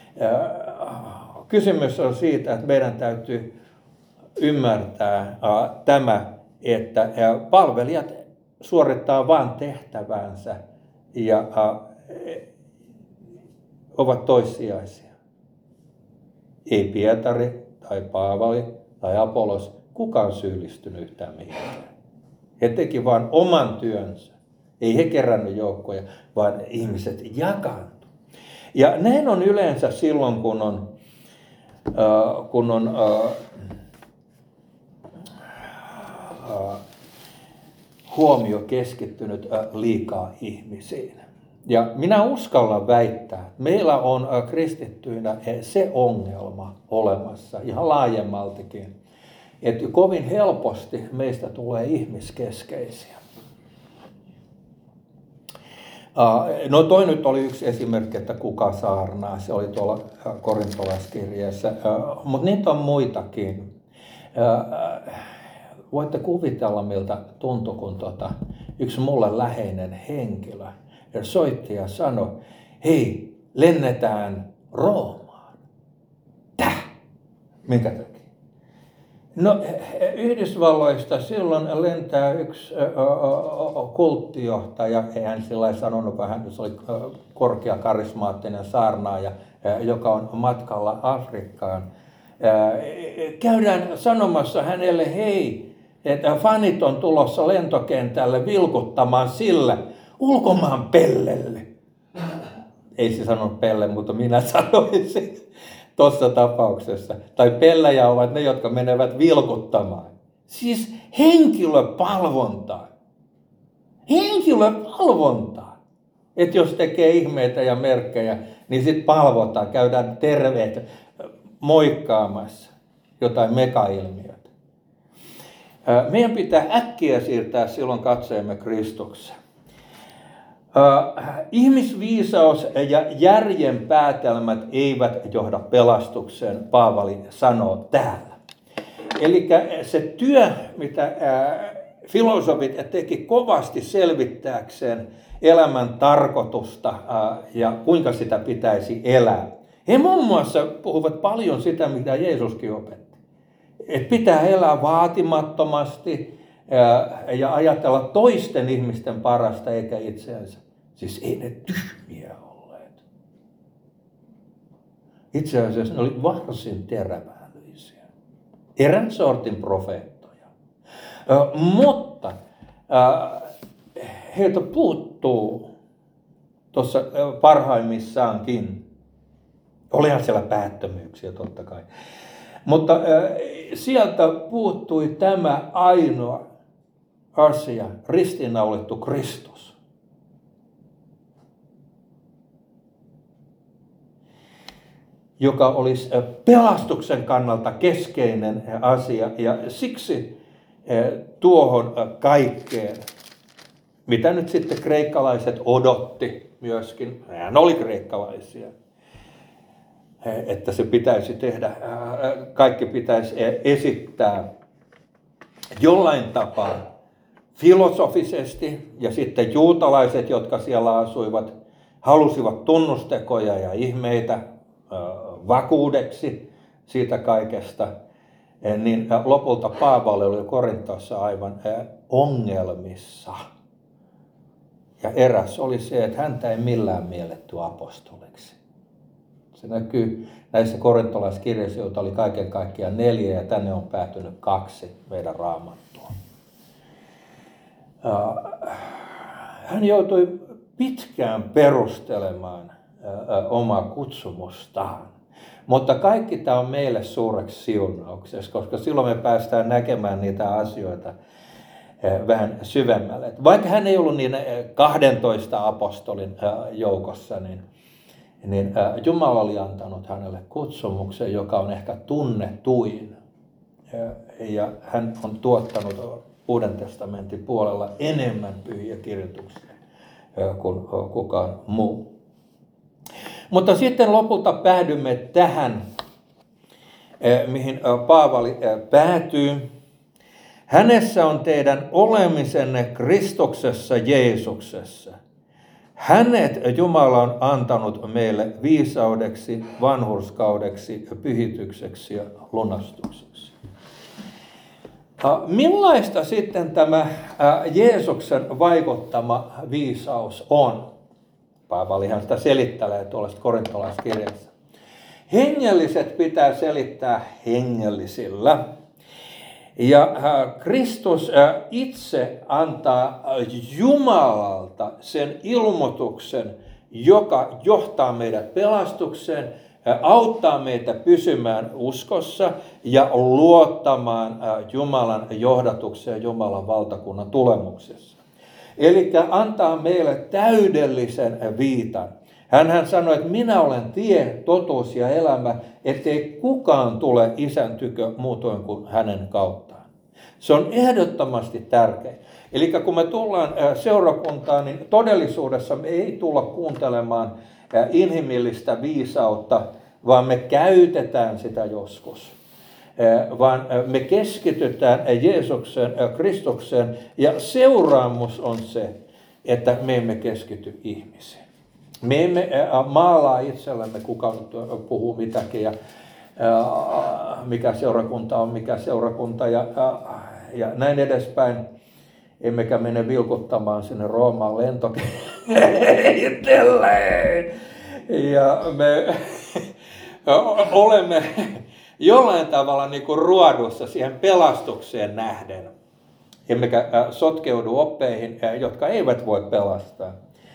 Kysymys on siitä, että meidän täytyy ymmärtää tämä, että palvelijat suorittaa vain tehtävänsä ja ovat toissijaisia. Ei Pietari tai Paavali tai Apollos kukaan syyllistynyt yhtään mihinkään. He teki vain oman työnsä. Ei he kerännyt joukkoja, vaan ihmiset jakaantu. Ja näin on yleensä silloin, kun on huomio keskittynyt liikaa ihmisiin. Ja minä uskallan väittää, että meillä on kristittyinä se ongelma olemassa ihan laajemmaltikin, että kovin helposti meistä tulee ihmiskeskeisiä. No toi nyt oli yksi esimerkki, että kuka saarnaa, se oli tuolla korintolaiskirjeessä, mutta niitä on muitakin. Voitte kuvitella, miltä tuntui, kun yksi mulle läheinen henkilö soitti ja sanoi, hei, lennetään Roomaan. Minkä takia? No Yhdysvalloista silloin lentää yksi kulttijohtaja, ei hän sillä lailla sanonut, vaan hän oli korkea karismaattinen saarnaaja, joka on matkalla Afrikkaan. Käydään sanomassa hänelle, hei, että fanit on tulossa lentokentälle vilkuttamaan sille ulkomaan pellelle. Ei se sanonut pelle, mutta minä sanoin sen tuossa tapauksessa. Tai pellejä ovat ne, jotka menevät vilkuttamaan. Siis henkilöpalvontaa. Henkilöpalvontaa. Että jos tekee ihmeitä ja merkkejä, niin sitten palvotaan, käydään terveet moikkaamassa jotain megailmiötä. Meidän pitää äkkiä siirtää silloin katseemme Kristukseen. Ihmisviisaus ja järjen päätelmät eivät johda pelastukseen, Paavali sanoo täällä. Eli se työ, mitä filosofit teki kovasti selvittääkseen elämän tarkoitusta ja kuinka sitä pitäisi elää. He muun muassa puhuvat paljon sitä, mitä Jeesuskin opetti. Että pitää elää vaatimattomasti ja ajatella toisten ihmisten parasta eikä itseänsä. Siis ei ne tyhmiä olleet. Itse asiassa ne oli varsin terävällisiä. Erään sortin profeettoja. Mutta heiltä puuttuu tuossa parhaimmissaankin. Olihan siellä päättömyyksiä totta kai. Mutta sieltä puuttui tämä ainoa asia, ristiinnaulittu Kristus. Joka olisi pelastuksen kannalta keskeinen asia. Ja siksi tuohon kaikkeen, mitä nyt sitten kreikkalaiset odotti myöskin, hän oli kreikkalaisia, että se pitäisi tehdä, kaikki pitäisi esittää jollain tapaa filosofisesti, ja sitten juutalaiset, jotka siellä asuivat, halusivat tunnustekoja ja ihmeitä vakuudeksi siitä kaikesta, niin lopulta Paavali oli Korintossa aivan ongelmissa. Ja eräs oli se, että häntä ei millään mielletty apostoliksi. Se näkyy näissä korintolaiskirjoissa, joita oli kaiken kaikkiaan 4 ja tänne on päätynyt 2 meidän raamattua. Hän joutui pitkään perustelemaan omaa kutsumustaan. Mutta kaikki tämä on meille suureksi siunaukseksi, koska silloin me päästään näkemään niitä asioita vähän syvemmälle. Vaikka hän ei ollut niin 12 apostolin joukossa, niin Jumala oli antanut hänelle kutsumuksen, joka on ehkä tunnetuin. Ja hän on tuottanut Uuden testamentin puolella enemmän pyhiä kirjoituksia kuin kukaan muu. Mutta sitten lopulta päädymme tähän, mihin Paavali päätyy. Hänessä on teidän olemisenne Kristuksessa Jeesuksessa. Hänet Jumala on antanut meille viisaudeksi, vanhurskaudeksi, pyhitykseksi ja lunastukseksi. Millaista sitten tämä Jeesuksen vaikuttama viisaus on? Paavalihan sitä selittelee tuollaista korintolaiskirjassa. Hengelliset pitää selittää hengellisillä. Ja Kristus itse antaa Jumalalta sen ilmoituksen, joka johtaa meidät pelastukseen, auttaa meitä pysymään uskossa ja luottamaan Jumalan johdatukseen Jumalan valtakunnan tulemuksessa. Eli antaa meille täydellisen viitan. Hän sanoi, että minä olen tie, totuus ja elämä, ettei kukaan tule Isän tykö muutoin kuin hänen kauttaan. Se on ehdottomasti tärkeä. Eli kun me tullaan seurakuntaan, niin todellisuudessa me ei tulla kuuntelemaan inhimillistä viisautta, vaan me käytetään sitä joskus. Vaan me keskitytään Jeesukseen, Kristukseen, ja seuraamus on se, että me emme keskity ihmisiin. Me emme maalaa itsellemme, kuka puhuu mitäkin, ja mikä seurakunta on, mikä seurakunta, ja näin edespäin. Emmekä mene vilkuttamaan sinne Roomaan lentokentälle. Ja me olemme jollain tavalla niin kuin ruodussa siihen pelastukseen nähden. Emmekä sotkeudu oppeihin, jotka eivät voi pelastaa.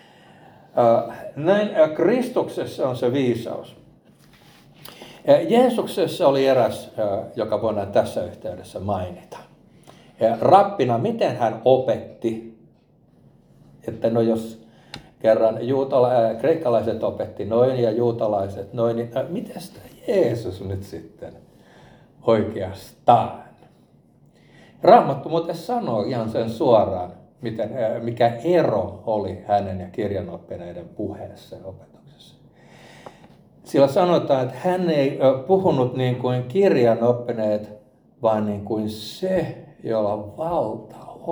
Näin Kristuksessa on se viisaus. Jeesuksessa oli eräs, joka voidaan tässä yhteydessä mainita. Rabbina, miten hän opetti, että no jos kerran kreikkalaiset opetti noin ja juutalaiset noin, niin miten sitä Jeesus nyt sitten oikeastaan? Raamattu muuten sanoo ihan sen suoraan, mikä ero oli hänen ja kirjanoppineiden puheessa ja opetuksessa. Sillä sanotaan, että hän ei puhunut niin kuin kirjanoppineet, vaan niin kuin se, jolla valta on.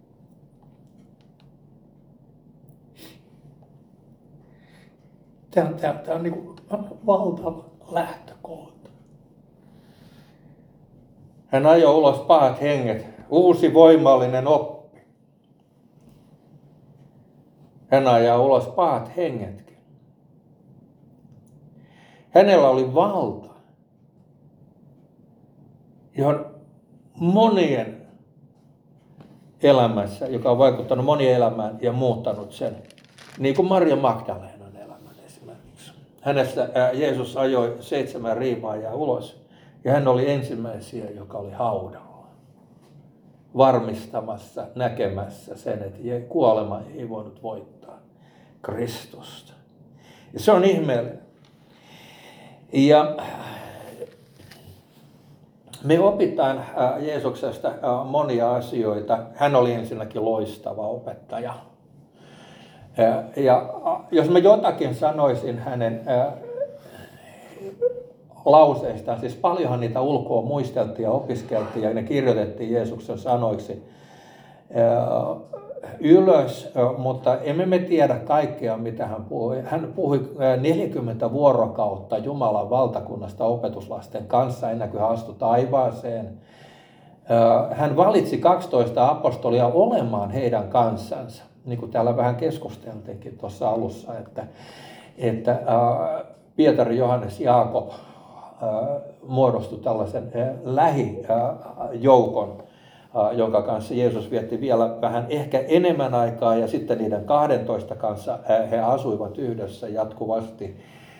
Tämä on niin kuin valtava lähtökohta. Hän ajoi ulos pahat henget, uusi voimallinen oppi. Hän ajaa ulos pahat hengetkin. Hänellä oli valta, johon monien elämässä, joka on vaikuttanut monien elämään ja muuttanut sen. Niin kuin Maria Magdalenan elämän esimerkiksi. Hänestä Jeesus ajoi 7 riimaajaa ulos. Ja hän oli ensimmäisiä, joka oli haudalla. Varmistamassa, näkemässä sen, että kuolema ei voinut voittaa Kristusta. Ja se on ihmeellinen. Ja me opitaan Jeesuksesta monia asioita. Hän oli ensinnäkin loistava opettaja. Ja jos mä jotakin sanoisin hänen lauseistaan, siis paljonhan niitä ulkoa muisteltiin ja opiskeltiin ja ne kirjoitettiin Jeesuksen sanoiksi ylös, mutta emme me tiedä kaikkea, mitä hän puhui. Hän puhui 40 vuorokautta Jumalan valtakunnasta opetuslasten kanssa ennen kuin hän astui taivaaseen. Hän valitsi 12 apostolia olemaan heidän kanssansa, niin kuin täällä vähän keskusteltiinkin tuossa alussa, että Pietari, Johannes, Jaakob muodostui tällaisen lähijoukon, jonka kanssa Jeesus vietti vielä vähän ehkä enemmän aikaa, ja sitten niiden 12 kanssa he asuivat yhdessä jatkuvasti.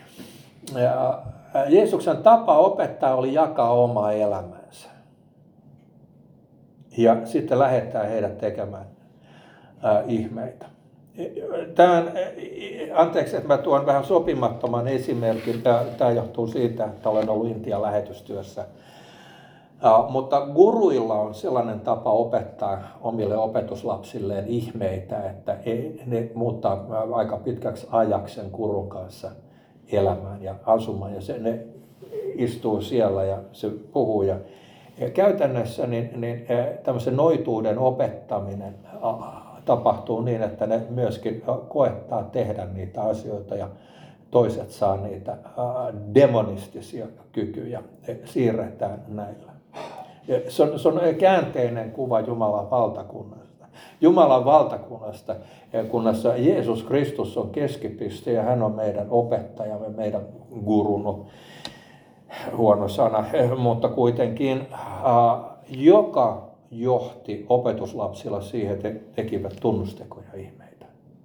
Jeesuksen tapa opettaa oli jakaa omaa elämänsä ja sitten lähettää heidät tekemään ihmeitä. Anteeksi, että mä tuon vähän sopimattoman esimerkin. Tämä johtuu siitä, että olen ollut Intian lähetystyössä. Mutta guruilla on sellainen tapa opettaa omille opetuslapsilleen ihmeitä, että ne muuttaa aika pitkäksi ajaksi sen gurun kanssa elämään ja asumaan. Ja ne istuu siellä ja se puhuu. Ja käytännössä niin tämmöisen noituuden opettaminen tapahtuu niin, että ne myöskin koettaa tehdä niitä asioita ja toiset saa niitä demonistisia kykyjä, siirretään näillä. Se on käänteinen kuva Jumalan valtakunnasta. Jumalan valtakunnasta, kunnassa Jeesus Kristus on keskipiste ja hän on meidän opettajamme, meidän gurunu, huono sana, mutta kuitenkin joka johti opetuslapsilla siihen, että tekivät tunnustekoja ihmeitä.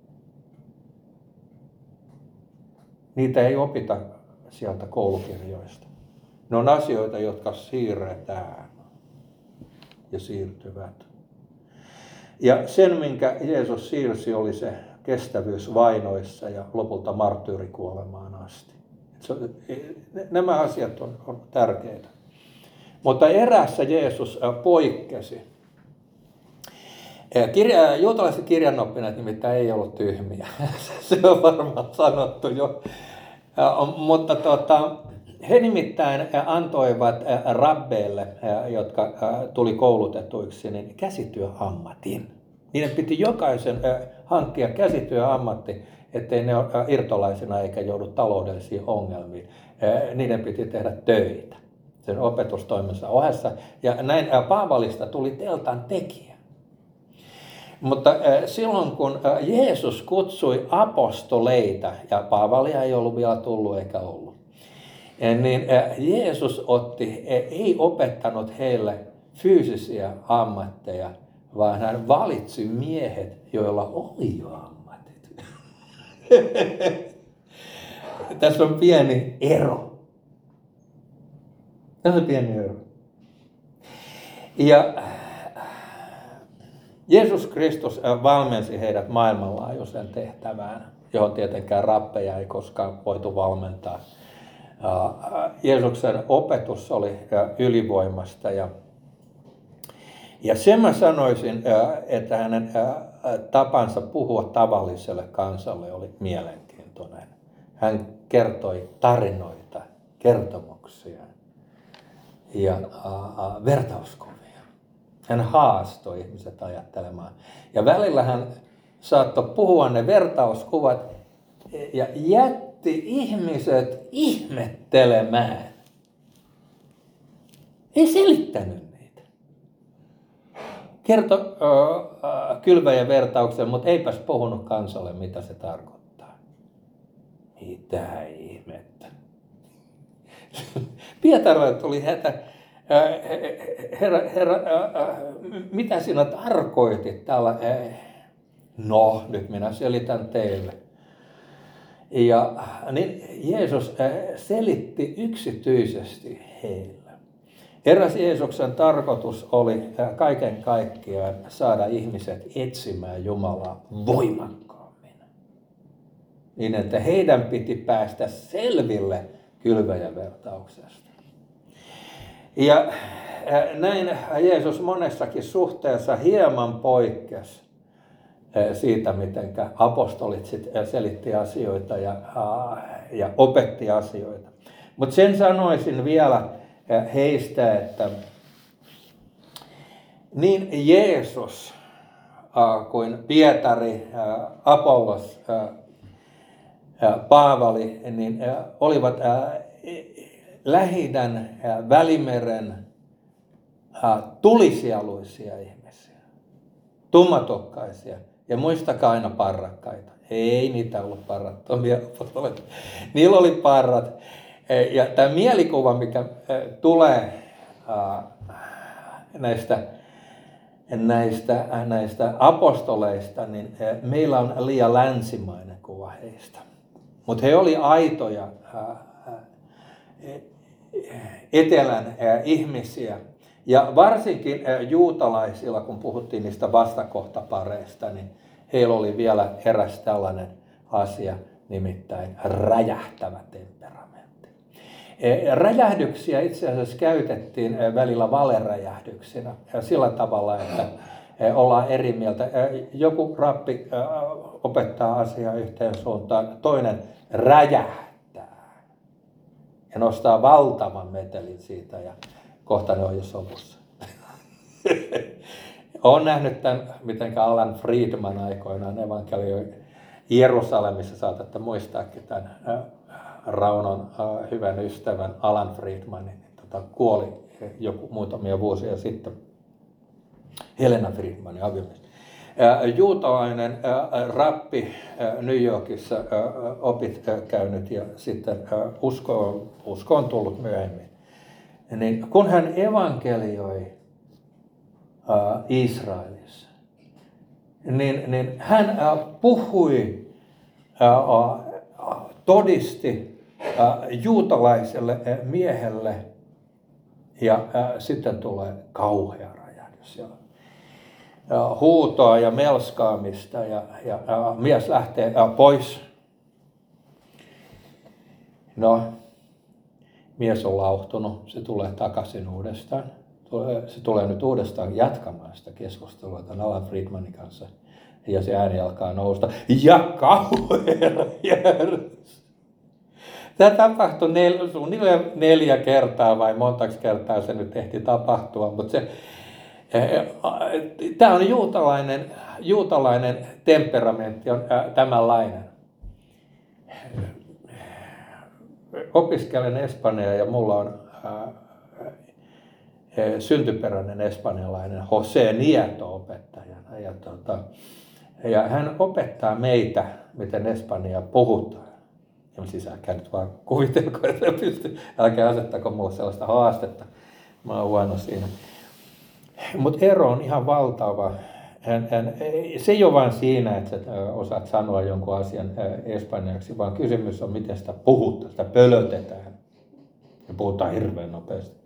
Niitä ei opita sieltä koulukirjoista. Ne on asioita, jotka siirretään ja siirtyvät. Ja sen, minkä Jeesus siirsi, oli se kestävyys vainoissa ja lopulta marttyyrikuolemaan asti. Nämä asiat on tärkeitä. Mutta erässä Jeesus poikkesi. Juutalaiset kirjanoppineet nimittäin ei ollut tyhmiä. Se on varmaan sanottu jo. Mutta he nimittäin antoivat rabbeille, jotka tuli koulutetuiksi, niin käsityöammatin. Niiden piti jokaisen hankkia käsityöammatti, ettei ne ole irtolaisina eikä joudu taloudellisiin ongelmiin. Niiden piti tehdä töitä sen opetustoimensa ohessa. Ja näin Paavalista tuli teltan tekijä. Mutta silloin kun Jeesus kutsui apostoleita, ja Paavalia ei ollut vielä tullut eikä ollut, niin Jeesus ei opettanut heille fyysisiä ammatteja, vaan hän valitsi miehet, joilla oli jo ammatit. Tässä on pieni ero. Tässä on pieni ero. Ja Jeesus Kristus valmensi heidät maailmanlaajuiseen tehtävään, johon tietenkään rappeja ei koskaan voitu valmentaa. Jeesuksen opetus oli ylivoimasta ja sen mä sanoisin, että hänen tapansa puhua tavalliselle kansalle oli mielenkiintoinen. Hän kertoi tarinoita, kertomuksia ja vertauskuvia. Hän haastoi ihmiset ajattelemaan. Ja välillä hän saattoi puhua ne vertauskuvat ja jätti ihmiset ihmettelemään. Ei selittänyt niitä. Kertoi kylväjän vertauksen, mutta eipäs puhunut kansalle, mitä se tarkoittaa. Mitä ihmettä. Pietaralle tuli hätä. Herra, mitä sinä tarkoitit tällä? No, nyt minä selitän teille. Ja niin Jeesus selitti yksityisesti heille. Eräs Jeesuksen tarkoitus oli kaiken kaikkiaan saada ihmiset etsimään Jumalaa voimakkaammin. Niin, että heidän piti päästä selville kylväjän vertauksesta. Ja näin Jeesus monessakin suhteessa hieman poikkesi siitä, miten apostolit selitti asioita ja opetti asioita. Mutta sen sanoisin vielä heistä, että niin Jeesus kuin Pietari, Apollos, Paavali, niin olivat Lähi-idän, Välimeren tulisieluisia ihmisiä, tummatokkaisia ja muistakaa aina parrakkaita. Ei niitä ollut parrattomia. Niillä oli parrat. Ja tämä mielikuva, mikä tulee näistä apostoleista, niin meillä on liian länsimainen kuva heistä. Mutta he oli aitoja etelän ihmisiä. Ja varsinkin juutalaisilla, kun puhuttiin niistä vastakohtapareista, niin heillä oli vielä eräs tällainen asia, nimittäin räjähtävä temperamentti. Räjähdyksiä itse asiassa käytettiin välillä valeräjähdyksinä sillä tavalla, että ollaan eri mieltä. Joku rappi opettaa asiaa yhteen suuntaan, toinen räjähtää ja nostaa valtavan metelin siitä ja kohta ne on jo sovussa. Olen nähnyt tämän, miten Alan Friedman aikoinaan evankelioi Jerusalemissa, saatatte muistaakin tämän Raunon hyvän ystävän Alan Friedmanin, kuoli joku muutamia vuosia sitten. Helena Friedmanin aviomies. Juutalainen rappi New Yorkissa opit käynyt ja sitten uskoon tullut myöhemmin. Niin kun hän evankelioi Israelissa, niin hän puhui, todisti juutalaiselle miehelle ja sitten tulee kauhea räjähdys ja huutoa ja melskaamista ja mies lähtee pois. No, mies on lauhtunut, se tulee takaisin uudestaan. Se tulee nyt uudestaan jatkamaan sitä keskustelua tämän Alan Friedmanin kanssa. Ja se ääni alkaa nousta. Ja kauhean järjestys. Tämä tapahtui 4 kertaa vai montaksi kertaa se nyt ehti tapahtua. Mutta tämä on juutalainen temperamentti on tämänlainen. Opiskelen espanjaa ja mulla on syntyperäinen espanjalainen José Nieto opettajana. Ja hän opettaa meitä, miten espanjaa puhutaan. Ja siis älkää nyt vaan kuvitelko, että pystyy. Älkää asettako mulle sellaista haastetta. Mä oon huono siinä. Mutta ero on ihan valtava. Se ei ole vain siinä, että sä osaat sanoa jonkun asian espanjaksi, vaan kysymys on, miten sitä puhutaan, sitä pölötetään. Ja puhutaan hirveän nopeasti.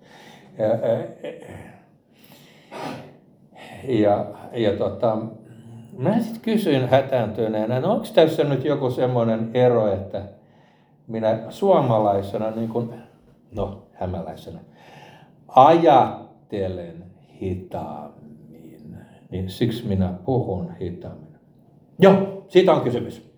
Mä sitten kysyin hätääntyneenä, no onko tässä nyt joku semmoinen ero, että minä suomalaisena, niin kuin, hämäläisenä, ajattelen hitaammin, niin siksi minä puhun hitaammin. Joo, siitä on kysymys.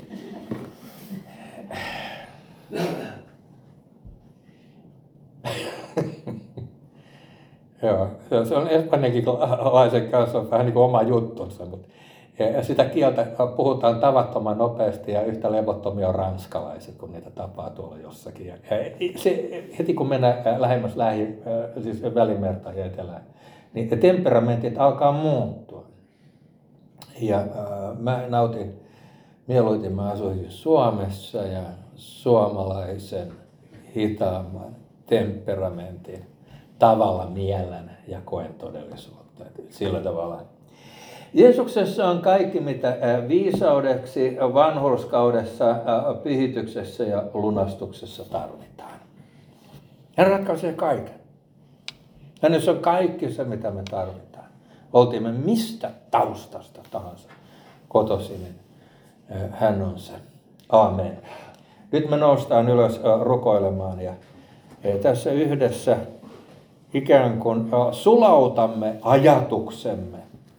Joo, se on espanjankilaisen kanssa vähän niin kuin oma juttunsa, mutta sitä kieltä puhutaan tavattoman nopeasti ja yhtä levottomia on ranskalaiset, kun niitä tapaa tuolla jossakin. Ja heti kun mennään lähemmäs siis Välimerta ja etelään, niin temperamentit alkaa muuttua. Ja mä nautin mieluiten, mä asuin Suomessa ja suomalaisen hitaamman temperamentin tavalla miellän ja koen todellisuutta. Sillä tavalla. Jeesuksessa on kaikki, mitä viisaudeksi, vanhurskaudessa, pyhityksessä ja lunastuksessa tarvitaan. Hän ratkaisee kaiken. Hänessä on kaikki se, mitä me tarvitaan. Oltiin me mistä taustasta tahansa kotoisin, niin hän on se. Aamen. Nyt me noustaan ylös rukoilemaan ja tässä yhdessä ikään kuin sulautamme ajatuksemme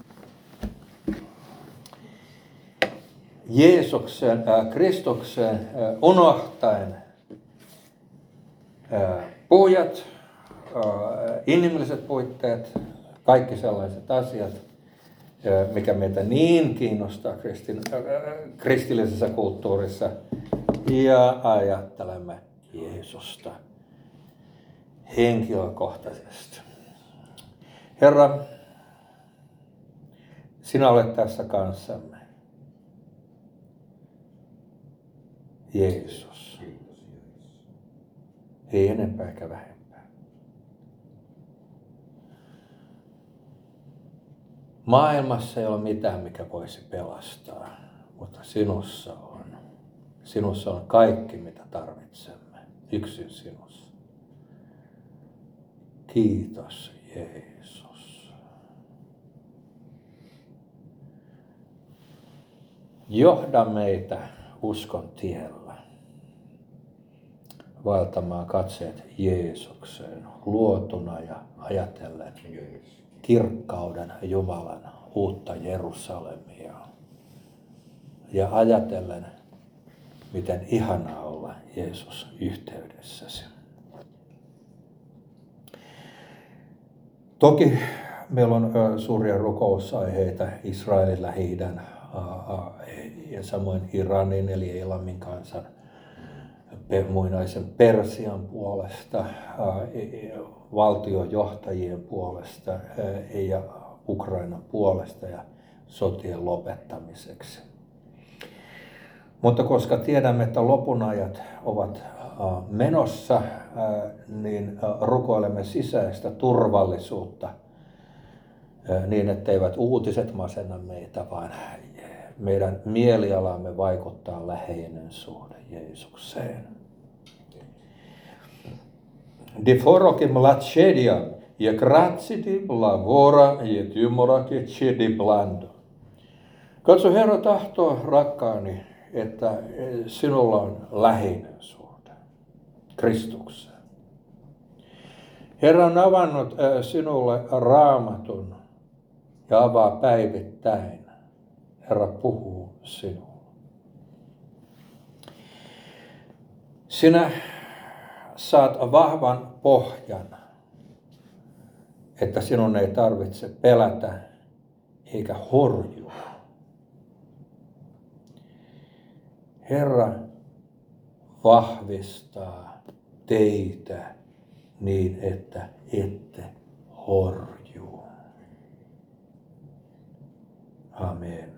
Jeesuksen, Kristuksen unohtaen puhujat, inhimilliset puitteet, kaikki sellaiset asiat, mikä meitä niin kiinnostaa kristillisessä kulttuurissa, ja ajattelemme Jeesusta henkilökohtaisesti. Herra, sinä olet tässä kanssamme. Jeesus. Ei enempää eikä vähempää. Maailmassa ei ole mitään, mikä voisi pelastaa, mutta sinussa on. Sinussa on kaikki, mitä tarvitsemme. Yksin sinussa. Kiitos, Jeesus. Johda meitä uskon tiellä, vaeltamaan katseet Jeesukseen, luotuna ja ajatellen kirkkauden Jumalan uutta Jerusalemia. Ja ajatellen, miten ihanaa olla Jeesus yhteydessäsi. Toki meillä on suuria rukousaiheita Israelin, Lähi-idän ja samoin Iranin eli Elamin kansan, muinaisen Persian puolesta, valtiojohtajien puolesta ja Ukrainan puolesta ja sotien lopettamiseksi. Mutta koska tiedämme, että lopunajat ovat menossa, niin rukoilemme sisäistä turvallisuutta niin, etteivät uutiset masenna meitä, vaan meidän mielialamme vaikuttaa läheinen suhde Jeesukseen. De forokim latchedia ja gratsiti lavora ja tymorake chedi blando. Katso, Herra tahtoo, rakkaani, että sinulla on läheinen suhde Kristukseen. Herra on avannut sinulle Raamatun ja avaa päivittäin. Herra puhuu sinulle. Sinä saat vahvan pohjan, että sinun ei tarvitse pelätä eikä horjua. Herra vahvistaa teitä niin, että ette horjuu. Amen.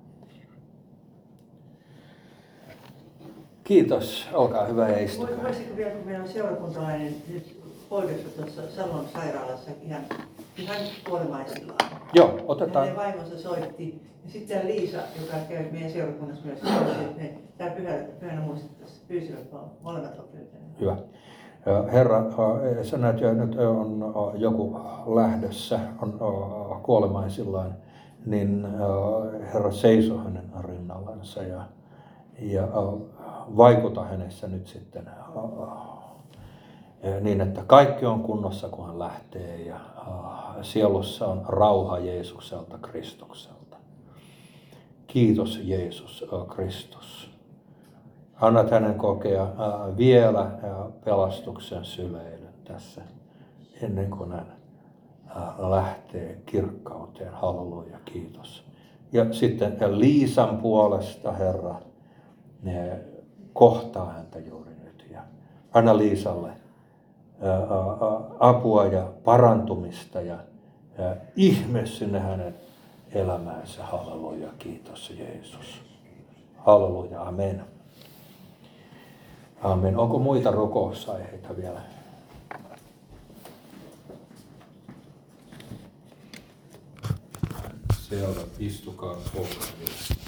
Oitos, olkaa hyvä ja istukaa. Voisiko vielä, kun meillä on seurakuntalainen nyt hoidossa tuossa Salon sairaalassa ihan kuolemaisillaan. Joo, otetaan. Hänen vaimonsa soitti. Ja sitten Liisa, joka käy meidän seurakunnassa myös, että tämä pyhänä muistettaisiin, pyysivät molemmat on pyytäneet. Hyvä. Herra, sä näet jo, nyt on joku lähdössä, on kuolemaisillaan, niin Herra seiso hänen rinnallansa ja vaikuta hänessä nyt sitten niin, että kaikki on kunnossa, kun hän lähtee ja sielussa on rauha Jeesukselta, Kristukselta. Kiitos Jeesus Kristus. Annat hänen kokea vielä pelastuksen syleilyn tässä ennen kuin hän lähtee kirkkauteen. Halleluja, kiitos. Ja sitten Liisan puolesta, Herra, kohtaa häntä juuri nyt. Ja anna Liisalle apua ja parantumista ja ihme sinne hänen elämäänsä. Halleluja, kiitos Jeesus. Halleluja, amen. Amen. Onko muita rukousaiheita vielä? Selvä, istukaa pohjaan.